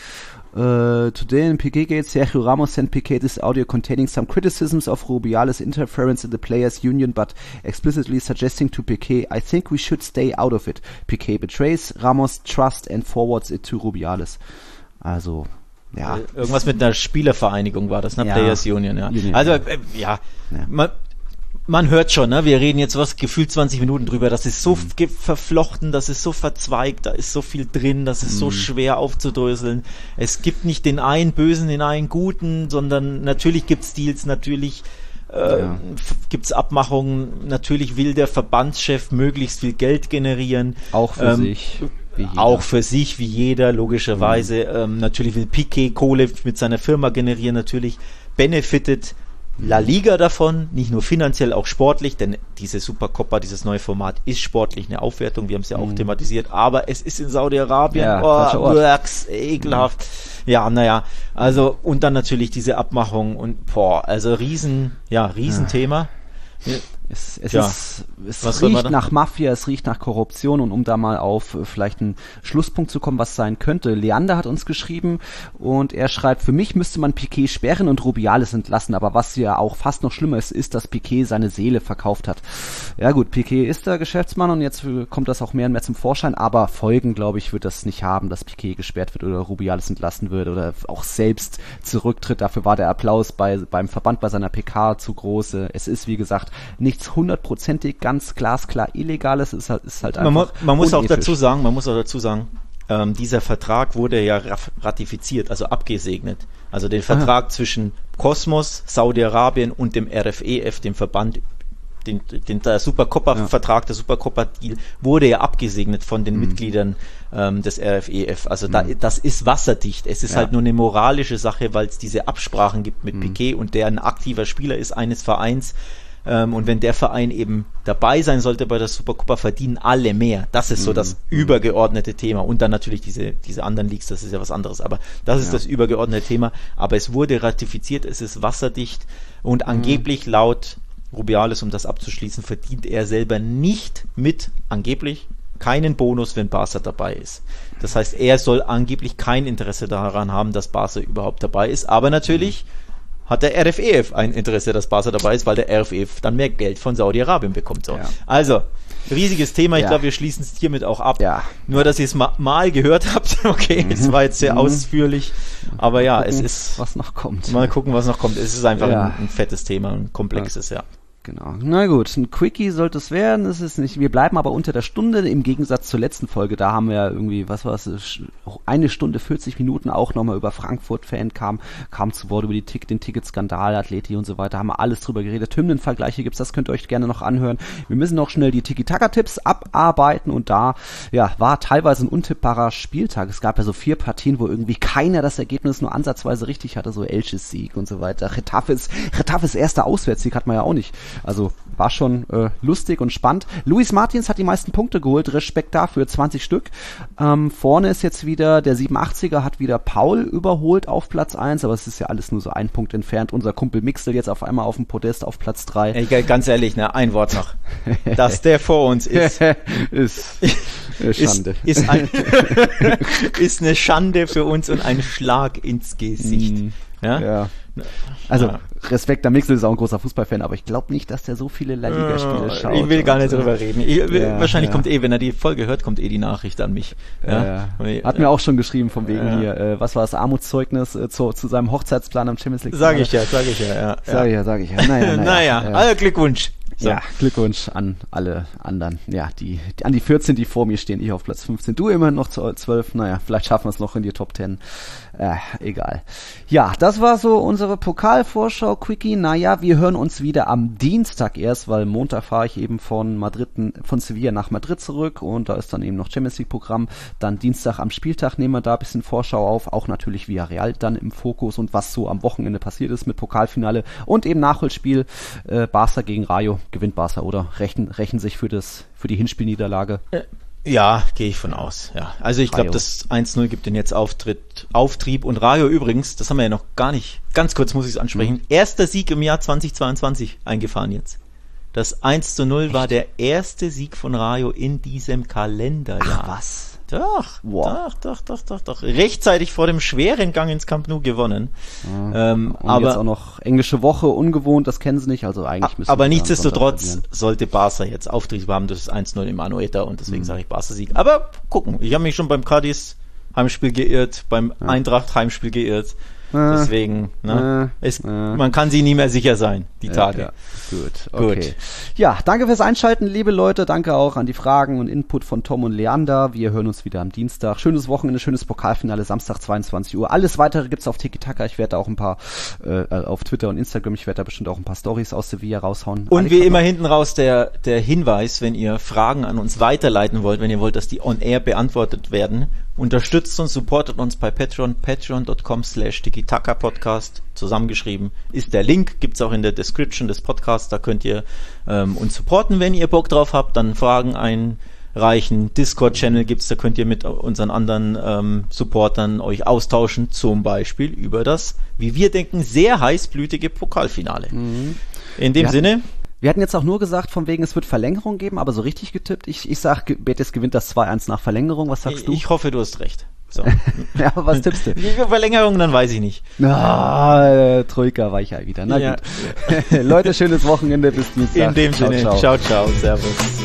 Uh, today in Piqué gate, Sergio Ramos sent Piqué this audio containing some criticisms of Rubiales' interference in the players' union, but explicitly suggesting to Piqué, I think we should stay out of it. Piqué betrays Ramos' trust and forwards it to Rubiales. Also... Ja. Irgendwas mit einer Spielervereinigung war das, ne? Ja. Players Union, ja. Union, also, äh, ja, ja. Man, man hört schon, ne? Wir reden jetzt was, gefühlt zwanzig Minuten drüber, das ist so mhm. ge- verflochten, das ist so verzweigt, da ist so viel drin, das ist mhm. so schwer aufzudröseln. Es gibt nicht den einen Bösen, den einen Guten, sondern natürlich gibt's Deals, natürlich äh, ja. f- gibt's Abmachungen, natürlich will der Verbandschef möglichst viel Geld generieren. Auch für ähm, sich. Auch für sich, wie jeder, logischerweise. Mhm. Ähm, natürlich will Piqué Kohle mit seiner Firma generieren, natürlich benefitet La Liga davon, nicht nur finanziell, auch sportlich, denn diese Supercoppa, dieses neue Format ist sportlich eine Aufwertung, wir haben es ja auch mhm. thematisiert, aber es ist in Saudi-Arabien, ja, oh, works, ekelhaft. Mhm. Ja, naja, also und dann natürlich diese Abmachung und boah, also riesen, ja, Riesenthema. Ja. Es, es, ja. ist, es riecht nach Mafia, es riecht nach Korruption und um da mal auf vielleicht einen Schlusspunkt zu kommen, was sein könnte. Leander hat uns geschrieben und er schreibt, für mich müsste man Piqué sperren und Rubiales entlassen, aber was ja auch fast noch schlimmer ist, ist, dass Piqué seine Seele verkauft hat. Ja gut, Piqué ist der Geschäftsmann und jetzt kommt das auch mehr und mehr zum Vorschein, aber Folgen, glaube ich, wird das nicht haben, dass Piqué gesperrt wird oder Rubiales entlassen wird oder auch selbst zurücktritt. Dafür war der Applaus bei, beim Verband bei seiner P K zu groß. Es ist, wie gesagt, nicht hundertprozentig ganz glasklar Illegales, ist halt, ist halt einfach man, mu- man muss auch dazu sagen, man muss auch dazu sagen, ähm, dieser Vertrag wurde ja ratifiziert, also abgesegnet. Also den Vertrag Aha. zwischen Kosmos, Saudi-Arabien und dem R F E F, dem Verband, den, den der Supercopa-Vertrag, ja. der Supercopa-Deal, wurde ja abgesegnet von den mhm. Mitgliedern ähm, des R F E F. Also mhm. da, das ist wasserdicht. Es ist ja. halt nur eine moralische Sache, weil es diese Absprachen gibt mit mhm. Piquet und der ein aktiver Spieler ist eines Vereins. Ähm, und wenn der Verein eben dabei sein sollte bei der Supercopa, verdienen alle mehr. Das ist so das mhm. übergeordnete Thema. Und dann natürlich diese, diese anderen Leagues, das ist ja was anderes. Aber das ist ja. das übergeordnete Thema. Aber es wurde ratifiziert, es ist wasserdicht und mhm. angeblich laut Rubiales, um das abzuschließen, verdient er selber nicht mit, angeblich, keinen Bonus, wenn Barca dabei ist. Das heißt, er soll angeblich kein Interesse daran haben, dass Barca überhaupt dabei ist. Aber natürlich mhm. hat der R F E F ein Interesse, dass Barca dabei ist, weil der R F E F dann mehr Geld von Saudi-Arabien bekommt. So. Ja. Also, riesiges Thema. Ich ja. glaube, wir schließen es hiermit auch ab. Ja. Nur, dass ihr es ma- mal gehört habt. Okay, mhm. es war jetzt sehr mhm. ausführlich. Aber ja, gucken, es ist... was noch kommt. Mal gucken, was noch kommt. Es ist einfach ja. ein, ein fettes Thema, ein komplexes, ja. ja. Genau. Na gut, ein Quickie sollte es werden. Es ist nicht. Wir bleiben aber unter der Stunde im Gegensatz zur letzten Folge. Da haben wir ja irgendwie, was war es, eine Stunde vierzig Minuten auch nochmal über Frankfurt-Fan kam, kam zu Wort über die Tick, den Ticketskandal, Atleti und so weiter. Haben wir alles drüber geredet. Hymnenvergleiche gibt's, das könnt ihr euch gerne noch anhören. Wir müssen noch schnell die Tiki-Taka-Tipps abarbeiten und da, ja, war teilweise ein untippbarer Spieltag. Es gab ja so vier Partien, wo irgendwie keiner das Ergebnis nur ansatzweise richtig hatte, so Elches Sieg und so weiter. Retafes, Retafes erster Auswärtssieg hat man ja auch nicht. Also war schon äh, lustig und spannend. Luis Martins hat die meisten Punkte geholt, Respekt dafür, zwanzig Stück. Ähm, vorne ist jetzt wieder der siebenundachtziger, hat wieder Paul überholt auf Platz eins, aber es ist ja alles nur so ein Punkt entfernt. Unser Kumpel Mixel jetzt auf einmal auf dem Podest auf Platz drei. Ey, ganz ehrlich, ne, ein Wort noch. Dass der vor uns ist, ist eine Schande. Ist, ist, ein, ist eine Schande für uns und ein Schlag ins Gesicht. Mm, ja? ja. Also, ja. Respekt, der Mixel ist auch ein großer Fußballfan, aber ich glaube nicht, dass der so viele La Liga-Spiele schaut. Ich will gar nicht drüber reden. Ich, ja, wahrscheinlich ja. kommt eh, wenn er die Folge hört, kommt eh die Nachricht an mich. Ja. Ja. Hat mir auch schon geschrieben, von wegen ja. hier, äh, was war das Armutszeugnis äh, zu, zu seinem Hochzeitsplan am Champions League? Sag ich ja, sag ich ja. ja. Sag ich ja, sag ich ja. Naja, naja. naja. Äh, also Glückwunsch. So. Ja, Glückwunsch an alle anderen. Ja, die, die an die vierzehn, die vor mir stehen, ich auf Platz fünfzehn. Du immerhin noch zwölf. Naja, vielleicht schaffen wir es noch in die Top zehn. Äh, egal. Ja, das war so unsere Pokalvorschau, Quickie. Naja, wir hören uns wieder am Dienstag erst, weil Montag fahre ich eben von Madrid, von Sevilla nach Madrid zurück und da ist dann eben noch Champions League Programm. Dann Dienstag am Spieltag nehmen wir da ein bisschen Vorschau auf, auch natürlich Villarreal dann im Fokus und was so am Wochenende passiert ist mit Pokalfinale und eben Nachholspiel äh, Barca gegen Rayo. Gewinnt Barca, oder? Rächen, rächen sich für das, für die Hinspielniederlage? Ja, gehe ich von aus, ja. Also ich glaube, das eins null gibt den jetzt Auftritt, Auftrieb und Rayo übrigens, das haben wir ja noch gar nicht, ganz kurz muss ich es ansprechen, mhm. erster Sieg im Jahr zweitausendzweiundzwanzig eingefahren jetzt. Das eins zu null Echt? War der erste Sieg von Rayo in diesem Kalenderjahr. Ach was? Doch, wow. doch, doch, doch, doch, doch. Rechtzeitig vor dem schweren Gang ins Camp Nou gewonnen. Ja. Ähm, und aber jetzt auch noch englische Woche, ungewohnt, das kennen sie nicht, also eigentlich müssen Aber nichtsdestotrotz sollte Barca jetzt Auftrieb haben durch das eins null im Anoeta und deswegen mhm. sage ich Barca-Sieg. Aber gucken, ich habe mich schon beim Cadiz Heimspiel geirrt, beim ja. Eintracht Heimspiel geirrt. Deswegen, ne, äh, ist, äh, man kann sich nie mehr sicher sein, die Tage. Ja, ja. Gut, okay. Gut. Ja, danke fürs Einschalten, liebe Leute. Danke auch an die Fragen und Input von Tom und Leander. Wir hören uns wieder am Dienstag. Schönes Wochenende, schönes Pokalfinale, Samstag zweiundzwanzig Uhr. Alles weitere gibt's auf Tiki-Taka. Ich werde da auch ein paar, äh, auf Twitter und Instagram, ich werde da bestimmt auch ein paar Stories aus Sevilla raushauen. Und Alex, wie immer hinten raus der, der Hinweis, wenn ihr Fragen an uns weiterleiten wollt, wenn ihr wollt, dass die on air beantwortet werden, unterstützt uns, supportet uns bei Patreon, patreon.com slash Tiki-Taka Podcast, zusammengeschrieben, ist der Link, gibt's auch in der Description des Podcasts, da könnt ihr ähm, uns supporten, wenn ihr Bock drauf habt, dann Fragen einreichen, Discord-Channel gibt's, da könnt ihr mit unseren anderen ähm, Supportern euch austauschen, zum Beispiel über das, wie wir denken, sehr heißblütige Pokalfinale. Mhm. In dem ja. Sinne... Wir hatten jetzt auch nur gesagt, von wegen, es wird Verlängerung geben, aber so richtig getippt. Ich, ich sag, Betis gewinnt das zwei eins nach Verlängerung. Was sagst du? Ich hoffe, du hast recht. So. Ja, aber was tippst du? Verlängerung, dann weiß ich nicht. Ah, äh, Troika Weichei wieder. Na ja. Gut. Leute, schönes Wochenende. Bis Dienstag. In dem ciao, Sinne. Ciao, ciao, ciao. Servus.